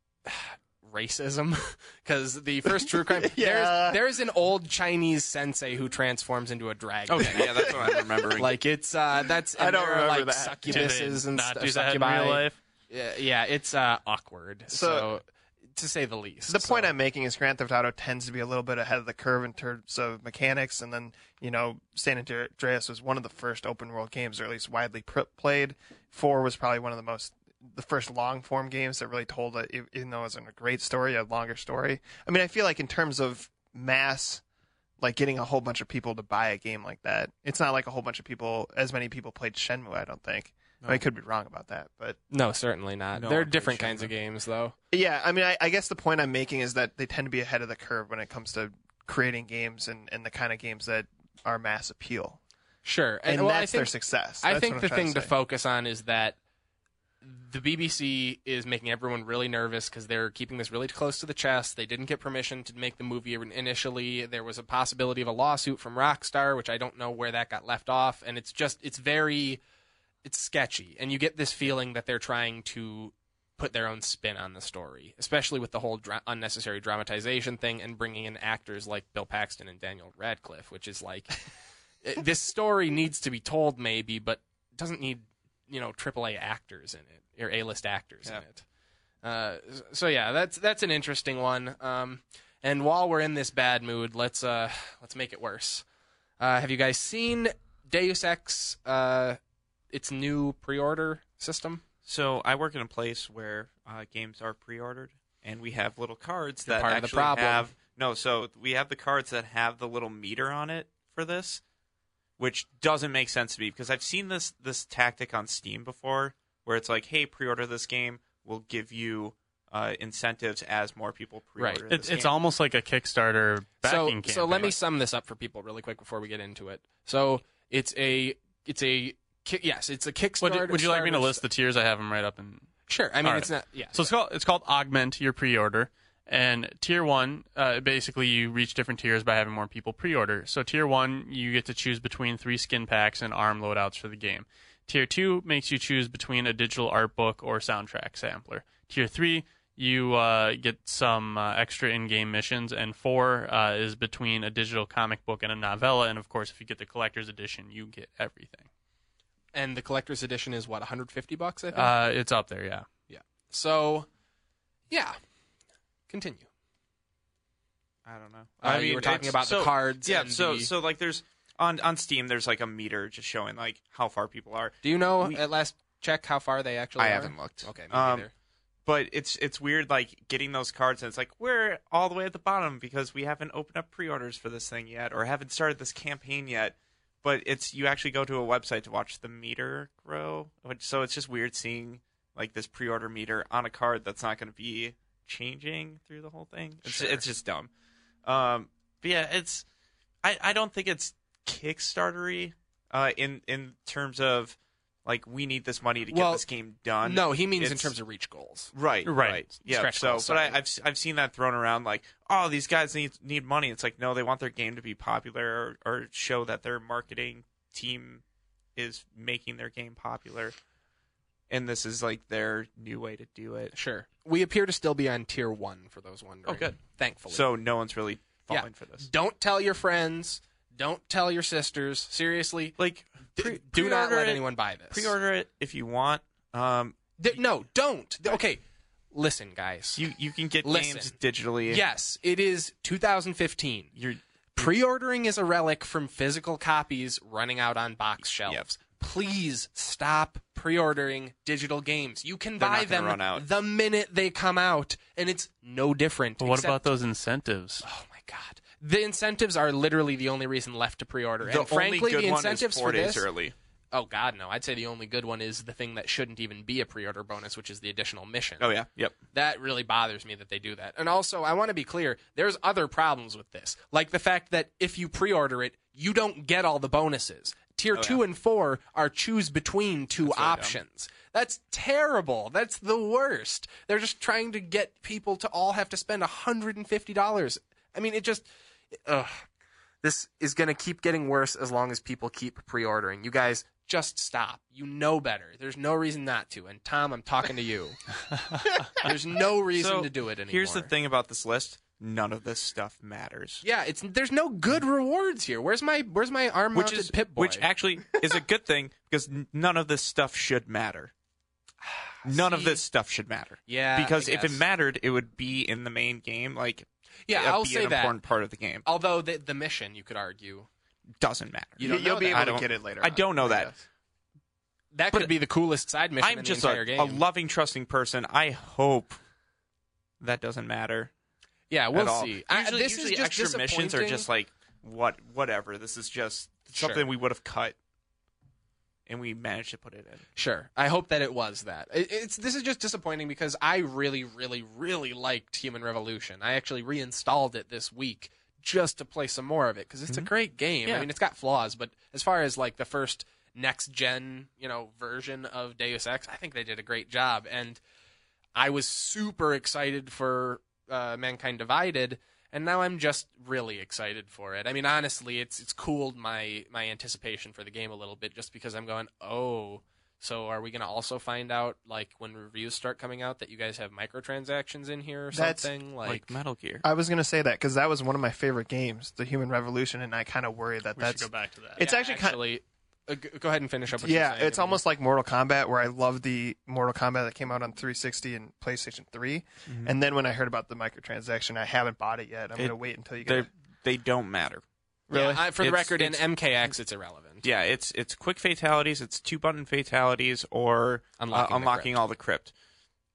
racism, because the first True Crime, Yeah. there's there's an old Chinese sensei who transforms into a dragon. okay, yeah, that's what I'm remembering. Like it's uh, that's I and don't there are, remember like that. Did they succubuses and not stu- do that in succubi. real life? Yeah, yeah, it's uh, awkward. So, So- to say the least. The point So- I'm making is Grand Theft Auto tends to be a little bit ahead of the curve in terms of mechanics, and then you know San Andreas was one of the first open world games, or at least widely pr- played. Four was probably one of the most the first long form games that really told it, even though it wasn't a great story, a longer story. I mean, I feel like in terms of mass, like getting a whole bunch of people to buy a game like that, it's not like a whole bunch of people, as many people played Shenmue. I don't think. I could be wrong about that, but No, certainly not. No, They're I'm pretty different sure kinds of that- games, though. yeah, I mean, I, I guess the point I'm making is that they tend to be ahead of the curve when it comes to creating games and, and the kind of games that are mass appeal, Sure, and well, I that's think, their success. I That's think what the I'm trying thing to say. focus on is that the B B C is making everyone really nervous because they're keeping this really close to the chest. They didn't get permission to make the movie initially. There was a possibility of a lawsuit from Rockstar, which I don't know where that got left off, and it's just it's very it's sketchy, and you get this feeling that they're trying to put their own spin on the story, especially with the whole dra- unnecessary dramatization thing and bringing in actors like Bill Paxton and Daniel Radcliffe, which is like it- this story needs to be told maybe, but doesn't need you know triple A actors in it or A-list actors Yeah. in it. Uh, so yeah, that's that's an interesting one. Um, and while we're in this bad mood, let's uh, let's make it worse. Uh, have you guys seen Deus Ex? Uh, its new pre-order system. So I work in a place where uh, games are pre-ordered, and we have little cards You're that part of the actually problem. have no. So we have the cards that have the little meter on it for this, which doesn't make sense to me because I've seen this this tactic on Steam before, where it's like, hey, pre-order this game, we'll give you uh, incentives as more people pre-order. Right. This It's, game. it's almost like a Kickstarter So, backing campaign. so let me sum this up for people really quick before we get into it. So it's a it's a ki- yes, it's a Kickstarter. Would, would you like me to Starter- list the tiers? I have them right up in. Sure. I mean, All it's right. not. Yeah. So it's called it's called Augment your pre-order, and tier one, uh, basically you reach different tiers by having more people pre-order. So tier one, you get to choose between three skin packs and ARM loadouts for the game. Tier two makes you choose between a digital art book or soundtrack sampler. Tier three, you uh, get some uh, extra in-game missions, and four uh, is between a digital comic book and a novella. And of course, if you get the collector's edition, you get everything. And the collector's edition is what, one hundred fifty bucks, I think. Uh, it's up there, yeah. yeah. So, yeah. Continue. I don't know. Uh, I you mean, were talking it's- about the so- cards. Yeah. and So the- so like there's on on Steam there's like a meter just showing like how far people are. do you know we- at last check how far they actually I are? haven't looked. Okay, me Um, neither. But it's it's weird like getting those cards and it's like we're all the way at the bottom because we haven't opened up pre-orders for this thing yet or haven't started this campaign yet. But it's you actually go to a website to watch the meter grow. Which, so it's just weird seeing like this pre-order meter on a card that's not going to be changing through the whole thing. It's Sure. it's just dumb. Um, but yeah, it's I, I don't think it's Kickstartery uh, in in terms of like we need this money to get Well, this game done. No, he means in It's- terms of reach goals. Right, Right. right, yeah. Stretch So, goals, but I, sorry. I've I've seen that thrown around like, oh, these guys need need money. It's like, no, they want their game to be popular or, or show that their marketing team is making their game popular, and this is like their new way to do it. Sure. We appear to still be on tier one for those wondering. Oh, good. Thankfully. So no one's really Yeah. falling for this. Don't tell your friends. Don't tell your sisters. Seriously, Like, d- pre- do not pre-order let it- anyone buy this. pre-order it if you want. Um, D- no, don't. Okay, listen, guys. you you can get Listen. games digitally. Yes, it is two thousand fifteen. You're Pre-ordering is a relic from physical copies running out on box shelves. Yep. Please stop pre-ordering digital games. You can They're buy not gonna them run out. the minute they come out, and it's no different. But what except- about those incentives? Oh my god. The incentives are literally the only reason left to pre-order. the and frankly, only good the one is incentives four for days this, early. oh god, no. I'd say the only good one is the thing that shouldn't even be a pre-order bonus, which is the additional mission. Oh yeah, yep. That really bothers me that they do that. And also, I want to be clear, there's other problems with this. Like the fact that if you pre-order it, you don't get all the bonuses. Tier Oh, two yeah. and four are choose between two That's really dumb. options. That's terrible. That's the worst. They're just trying to get people to all have to spend one hundred fifty dollars. I mean, it just... Ugh. This is going to keep getting worse as long as people keep pre-ordering. You guys, just stop. You know better. There's no reason not to. And Tom, I'm talking to you. There's no reason So, to do it anymore. Here's the thing about this list: none of this stuff matters. Yeah, it's there's no good rewards here. Where's my where's my arm Which mounted is Pip Boy? which actually is a good thing because n- none of this stuff should matter. None of See? this stuff should matter. Yeah, because I if it guess. mattered, it would be in the main game. Like, yeah, it'd I'll be say an that. important part of the game. Although the the mission, you could argue, Doesn't matter. You don't You'll know be that. able I to don't- get it later. I on, don't know I that. guess. that could But be the coolest side mission I'm in just the entire a, game. a loving, trusting person. I hope that doesn't matter yeah, we'll at all. see. I- Usually, this usually is just extra missions are disappointing. just like what, whatever. This is just Sure. something we would have cut, and we managed to put it in. Sure. I hope that it was that. It, it's this is just disappointing because I really, really, really liked Human Revolution. I actually reinstalled it this week just to play some more of it because it's a great game. I Yeah. mean, it's got flaws, but as far as like the first next gen, you know, version of Deus Ex, I think they did a great job. And I was super excited for uh, Mankind Divided. And now I'm just really excited for it. I mean, honestly, it's it's cooled my my anticipation for the game a little bit, just because I'm going, oh, so are we going to also find out, like, when reviews start coming out, that you guys have microtransactions in here or That's- something? Like, Like, Metal Gear. I was gonna say that because that was one of my favorite games, the Human Revolution, and I kind of worry that We that's should go back to that. it's yeah, actually kind. actually uh, g- go ahead and finish up. What you're Yeah, saying. it's almost like Mortal Kombat, where I love the Mortal Kombat that came out on three sixty and PlayStation three, and then when I heard about the microtransaction, I haven't bought it yet. I'm It- gonna wait until you They get. they don't matter. Yeah, Really? I, for the It's- record, in it's- M K X, it's irrelevant. Yeah, it's it's quick fatalities, it's two button fatalities, or Unlocking uh, the unlocking crypt. all the crypt.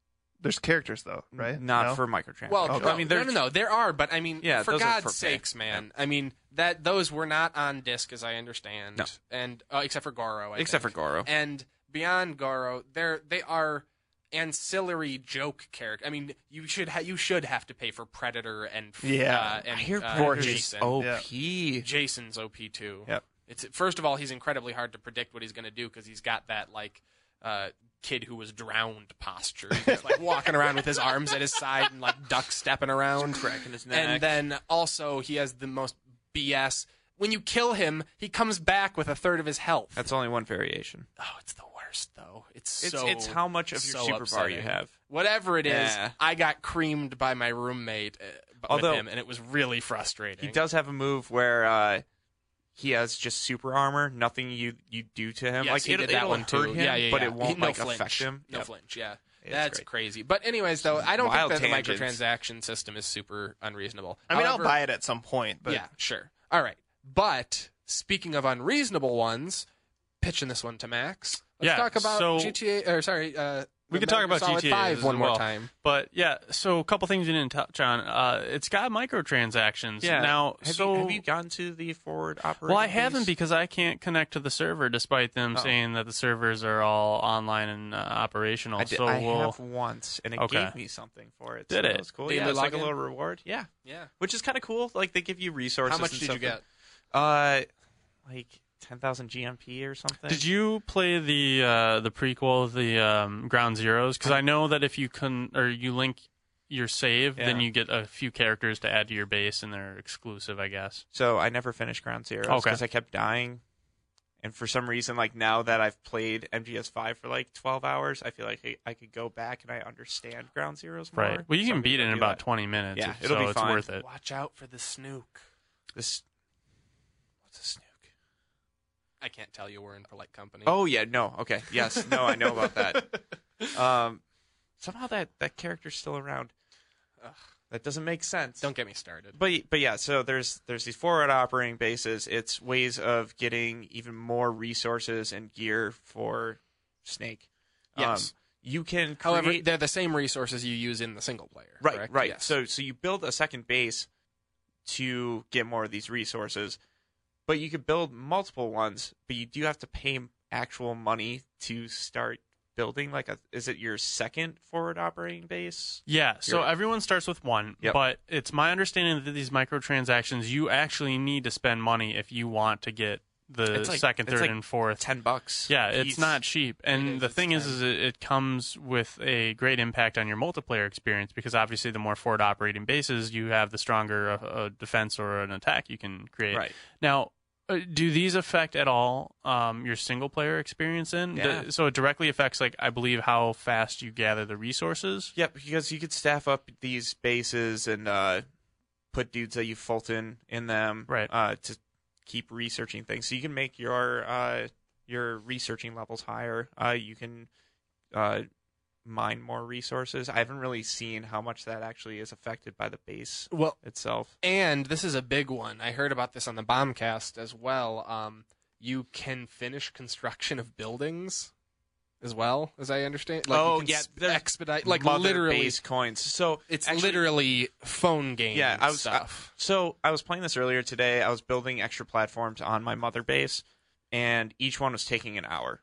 There's characters though, right? Not No? for microtransactions. Well, Okay. no, I mean, no, they're no, no, there are, but I mean, Yeah, for those are God's for pay. sakes, man. I mean, that those were not on disc, as I understand, No. and uh, except for Goro, I except think. for Goro. And beyond Goro, they're they are ancillary joke character. I mean, you should ha- you should have to pay for Predator and Yeah. uh, and I hear uh, Predator's Jason. O P. Jason's O P too. Yep. It's first of all, he's incredibly hard to predict what he's going to do because he's got that like uh, kid who was drowned posture. He's just, like walking around with his arms at his side and like duck stepping around, cracking his neck. and then also he has the most B S. When you kill him, he comes back with a third of his health. That's only one variation. Oh, it's the worst though. It's It's so. it's how much of your so super bar you upsetting. have. Whatever it is, Yeah. I got creamed by my roommate uh, Although- with him, and it was really frustrating. He does have a move where uh, he has just super armor. Nothing you you do to him. Yes, like he it, did that it'll one hurt too. him, yeah, yeah, but yeah. it won't He- no like flinch. affect him. No Yep. flinch. Yeah, It's that's great. crazy. But anyways, though, I don't Wild think that tangents. the microtransaction system is super unreasonable. I mean, However, I'll buy it at some point, but yeah, sure. All right, but speaking of unreasonable ones, pitching this one to Max. Let's Yeah, talk about so- G T A. Or sorry, uh, We could Metal talk about Gear Solid G T A five as one more well. time. But yeah, so a couple things you didn't touch on. Uh, it's got microtransactions. Yeah. Now, have, so you, have you gotten to the forward operating? well, I haven't base? because I can't connect to the server, despite them Oh. saying that the servers are all online and uh, operational. I, did, so I we'll, have once, and it Okay. gave me something for it. Did so it? That was cool. Daily Yeah, it's like a login? little reward. Yeah, Yeah. which is kind of cool. Like they give you resources. How much and did you stuff. get? Uh, like ten thousand G M P or something. Did you play the uh, the prequel, the um, Ground Zeroes? Because I know that if you can or you link your save, then Yeah. you get a few characters to add to your base, and they're exclusive, I guess. So I never finished Ground Zero Okay. because I kept dying. And for some reason, like now that I've played M G S five for like twelve hours, I feel like I, I could go back and I understand Ground Zeroes more. Right. Well, you So can I'm beat it gonna in do about that. twenty minutes. Yeah, so it'll be it's fine. worth it. Watch out for the snook. This. What's a snook? I can't tell you. We're in polite company. Oh yeah, no, okay, yes, no, I know about that. Um, somehow that that character's still around. Ugh, that doesn't make sense. Don't get me started. But but yeah, so there's there's these forward operating bases. It's ways of getting even more resources and gear for Snake. Yes. Um, you can create, However, they're the same resources you use in the single player. right, correct? right. Yes. So so you build a second base to get more of these resources, but you could build multiple ones. But you do have to pay actual money to start building. Like, a, is it your second forward operating base? Yeah, so You're- everyone starts with one, Yep. but it's my understanding that these microtransactions, you actually need to spend money if you want to get the It's like- second, it's third, like and fourth. Ten bucks. Yeah, a it's piece. not cheap. And is, the it's thing is, ten. is it, it comes with a great impact on your multiplayer experience because obviously the more forward operating bases you have, the stronger a, a defense or an attack you can create. Right. Now, uh, do these affect at all um, your single player experience in? Yeah. The- so it directly affects, like, I believe, how fast you gather the resources? Yep, because you could staff up these bases and uh, put dudes that you Fulton in them, Right. Uh, to keep researching things. So you can make your uh, your researching levels higher. Uh, you can uh, mine more resources. I haven't really seen how much that actually is affected by the base well, itself. and this is a big one. I heard about this on the Bombcast as well. Um, you can finish construction of buildings as well, as I understand. Like Oh, you can yeah, s- there's expedite, like Mother literally. base coins. So It's actually- literally phone game Yeah, I was- stuff. So I was playing this earlier today. I was building extra platforms on my mother base, and each one was taking an hour,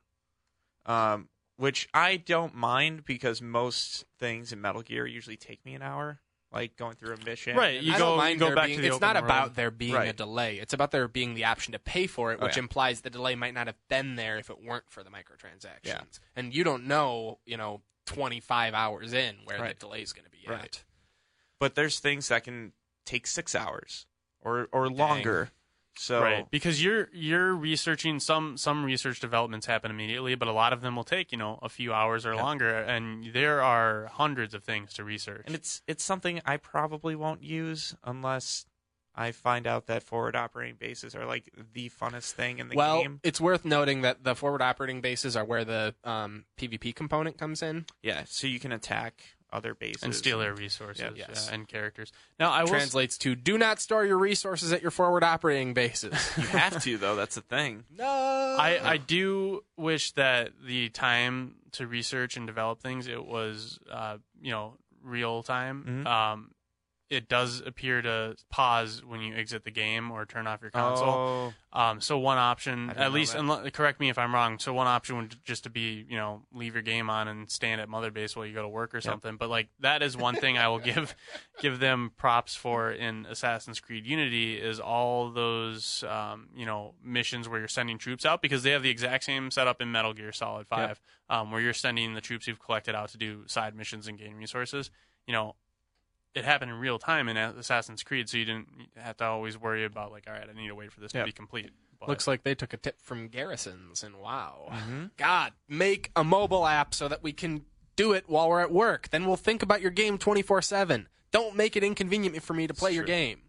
um, which I don't mind because most things in Metal Gear usually take me an hour, like going through a mission. Right, and- you I go- don't mind go there back being, to the it's open not world. about there being a Right. delay. It's about there being the option to pay for it, Oh, which yeah. implies the delay might not have been there if it weren't for the microtransactions. Yeah. And you don't know, you know, twenty-five hours in where Right. the delay is going to be Right. at. But there's things that can take six hours or or longer. So Right, because you're you're researching some some research developments happen immediately, but a lot of them will take you know a few hours or Yeah. longer, and there are hundreds of things to research. and it's it's something I probably won't use unless I find out that forward operating bases are like the funnest thing in the Well, game. it's worth noting that the forward operating bases are where the um, PvP component comes in. Yeah, so you can attack other bases and steal their resources Yeah. Yes. yeah, and characters. Now, I will s- Translates to do not store your resources at your forward operating bases. You have to though. That's the thing. No. I, I do wish that the time to research and develop things, it was, uh, you know, real time. Mhm. Um, it does appear to pause when you exit the game or turn off your console. Oh, Um, so one option, I didn't at know least, that. unle- correct me if I'm wrong. So one option would just to be, you know, leave your game on and stand at Mother Base while you go to work or something. But like that is one thing I will give give them props for in Assassin's Creed Unity is all those, um, you know, missions where you're sending troops out because they have the exact same setup in Metal Gear Solid Five, um, where you're sending the troops you've collected out to do side missions and gain resources. You know, it happened in real time in Assassin's Creed, so you didn't have to always worry about like, all right, I need to wait for this Yep. to be complete. But Looks like they took a tip from Garrisons, and wow. Mhm. God, make a mobile app so that we can do it while we're at work. Then we'll think about your game twenty-four seven. Don't make it inconvenient for me to play your true. game.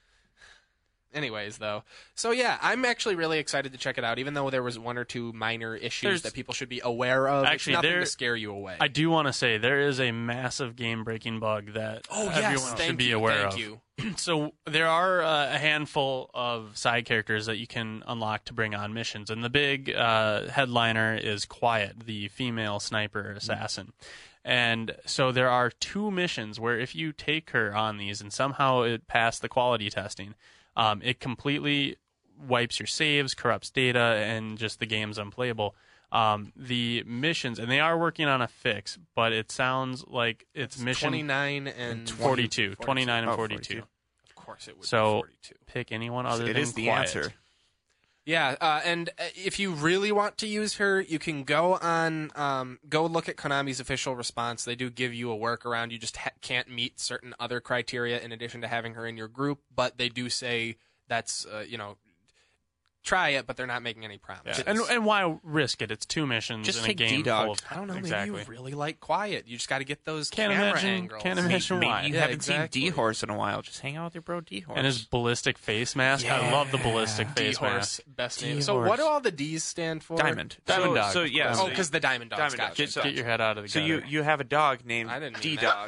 Anyways, though. So, yeah, I'm actually really excited to check it out, even though there was one or two minor issues There's- that people should be aware of. Actually, it's nothing there- to scare you away. I do want to say there is a massive game-breaking bug that oh, yes, everyone thank should be you, aware thank of. you. So there are uh, a handful of side characters that you can unlock to bring on missions, and the big uh, headliner is Quiet, the female sniper assassin. And so there are two missions where if you take her on these and somehow it passed the quality testing, um, it completely wipes your saves, corrupts data, and just the game's unplayable. Um, the missions, and they are working on a fix, but it sounds like it's mission twenty-nine and forty-two, twenty-nine and Oh, forty-two. forty-two. Of course it would So- be forty-two. Pick anyone other It than is the Quiet. answer. Yeah, uh, and uh, if you really want to use her, you can go on, um, go look at Konami's official response. They do give you a workaround. You just ha- can't meet certain other criteria in addition to having her in your group, but they do say that's, uh, you know, try it, but they're not making any promises. And and why risk it? It's two missions Just in a take game D-Dog. full of I don't know, exactly. maybe you really like Quiet. You just got to get those Can't camera imagine- angles. can't imagine Maybe why. you Yeah, haven't exactly. seen D-Horse in a while. Just hang out with your bro D-Horse. And his ballistic face mask. I love the ballistic face mask. D-Horse, best name. So D-Horse. what do all the D's stand for? Diamond. Diamond so, Dog, So of yeah. course. Oh, so- because the Diamond Dogs. Diamond Dog. Gotcha. Get- Get your head out of the So gutter. you you have a dog named I didn't mean D that. Dog.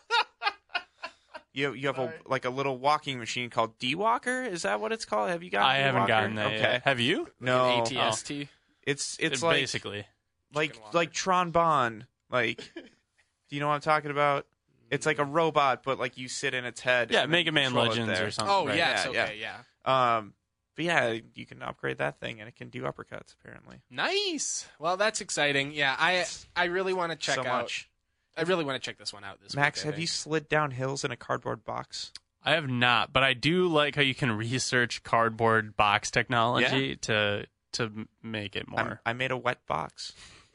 You you have a like a little walking machine called D Walker. Is that what it's called? Have you gotten? I haven't D-Walker? gotten that Okay. yet. Have you? No. A T S T. It's it's It- like basically. like Chicken walker. like Tron Bon. Like, do you know what I'm talking about? It's like a robot, but like you sit in its head. Yeah, and Mega Man control it Legends there. or something. Oh, right? yes. Yeah, okay, yeah. Um, but yeah, you can upgrade that thing and it can do uppercuts. Apparently, Nice. Well, that's exciting. Yeah, I I really want to check so out. much. I really want to check this one out this Max, week. I have you think. slid down hills in a cardboard box? I have not, but I do like how you can research cardboard box technology to to m- make it I'm- more. I made a wet box.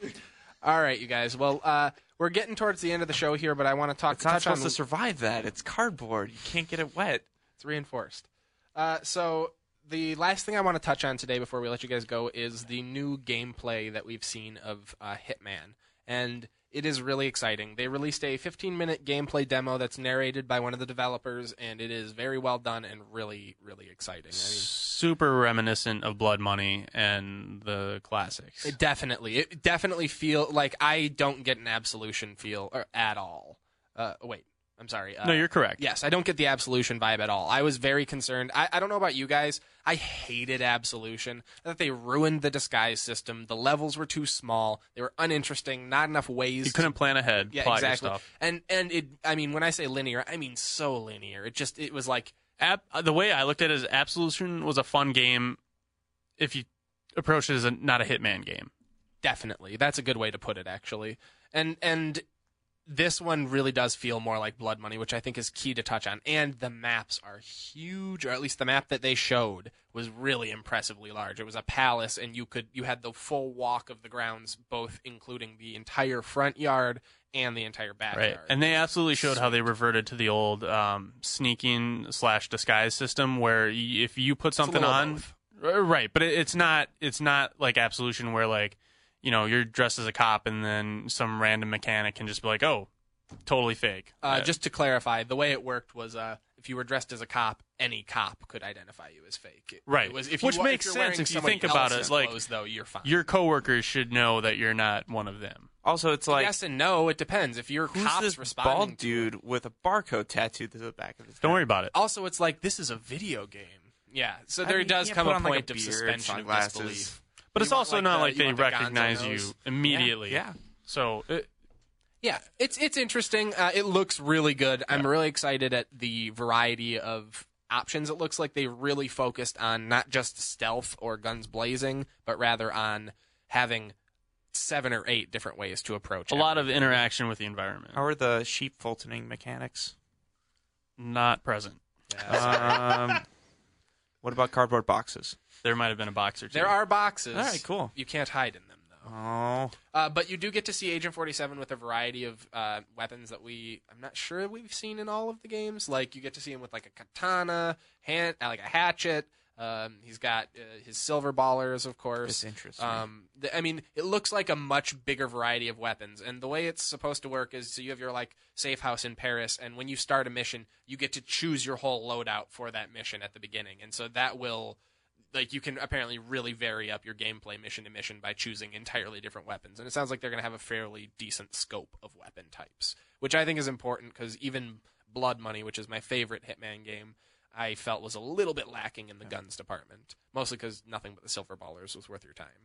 All right, you guys. Well, uh, we're getting towards the end of the show here, but I want to talk. It's not touch on supposed to survive that. It's cardboard. You can't get it wet. It's reinforced. Uh, so the last thing I want to touch on today before we let you guys go is the new gameplay that we've seen of uh, Hitman, and it is really exciting. They released a fifteen-minute gameplay demo that's narrated by one of the developers, and it is very well done and really, really exciting. I mean, Super reminiscent of Blood Money and the classics. it definitely, it definitely feel like I don't get an Absolution feel or, at all. Uh, wait, I'm sorry. Uh, no, you're correct. Yes, I don't get the Absolution vibe at all. I was very concerned. I, I don't know about you guys. I hated Absolution. I thought they ruined the disguise system. The levels were too small. They were uninteresting. Not enough ways. You couldn't plan ahead. Yeah, plot exactly. your stuff. And and it. I mean, when I say linear, I mean so linear. It just it was like Ab- the way I looked at it is Absolution was a fun game if you approach it as a, not a Hitman game. definitely. That's a good way to put it, actually. And and this one really does feel more like Blood Money, which I think is key to touch on. And the maps are huge, or at least the map that they showed was really impressively large. It was a palace, and you could you had the full walk of the grounds, both including the entire front yard and the entire backyard. Right. And they absolutely showed how they reverted to the old um, sneaking slash disguise system where y- if you put It's a something little on. both. R- Right. But it, it's not it's not like Absolution where, like, you know, you're dressed as a cop and then some random mechanic can just be like, oh, totally fake. Uh, just to clarify, the way it worked was uh, if you were dressed as a cop, any cop could identify you as fake. It, Right. It was, if Which you, makes if you're sense wearing if you somebody think about else's it, like, clothes, though, you're fine. Your coworkers should know that you're not one of them. Also, it's like, yes and no. It depends. If your who's cops this responding bald to dude it. with a barcode tattooed to the back of his Don't head? worry about it. Also, it's like this is a video game. Yeah. So there I mean, does you come put a on, like, point a of beard, suspension of sunglasses. disbelief. But You it's want, also like, not the- like you they want the Gonzo recognize you nose? immediately. Yeah. So it, Yeah, it's it's interesting. Uh, it looks really good. I'm really excited at the variety of options. It looks like they really focused on not just stealth or guns blazing, but rather on having seven or eight different ways to approach a lot of everything. interaction with the environment. How are the sheep Fultoning mechanics? Not present. um, what about cardboard boxes? There might have been a box or two. There are boxes. All right, cool. You can't hide in them, though. Oh, Uh, but you do get to see Agent forty-seven with a variety of uh, weapons that we, I'm not sure we've seen in all of the games. Like, you get to see him with, like, a katana, hand, uh, like a hatchet. Um, he's got uh, his silver ballers, of course. it's interesting. Um, th- I mean, it looks like a much bigger variety of weapons, and the way it's supposed to work is so you have your like safe house in Paris, and when you start a mission, you get to choose your whole loadout for that mission at the beginning, and so that will, like, you can apparently really vary up your gameplay mission to mission by choosing entirely different weapons, and it sounds like they're going to have a fairly decent scope of weapon types, which I think is important because even Blood Money, which is my favorite Hitman game, I felt was a little bit lacking in the guns department, mostly because nothing but the silver ballers was worth your time.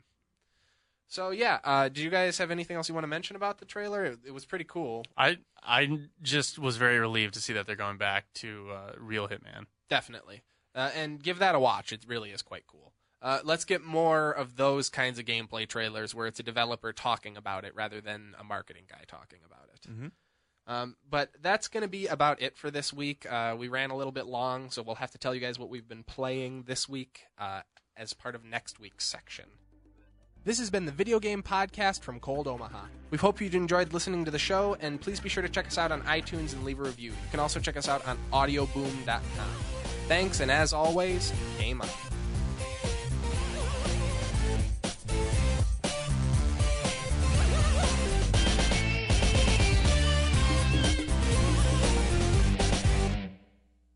So yeah, uh, do you guys have anything else you want to mention about the trailer? It, it was pretty cool. I I just was very relieved to see that they're going back to uh, real Hitman. Definitely. Uh, and give that a watch. It really is quite cool. Uh, let's get more of those kinds of gameplay trailers where it's a developer talking about it rather than a marketing guy talking about it. Mhm. Um, but that's going to be about it for this week. Uh, we ran a little bit long, so we'll have to tell you guys what we've been playing this week uh, as part of next week's section. This has been the Video Game Podcast from Cold Omaha. We hope you enjoyed listening to the show, and please be sure to check us out on iTunes and leave a review. You can also check us out on audioboom dot com. Thanks, and as always, game on.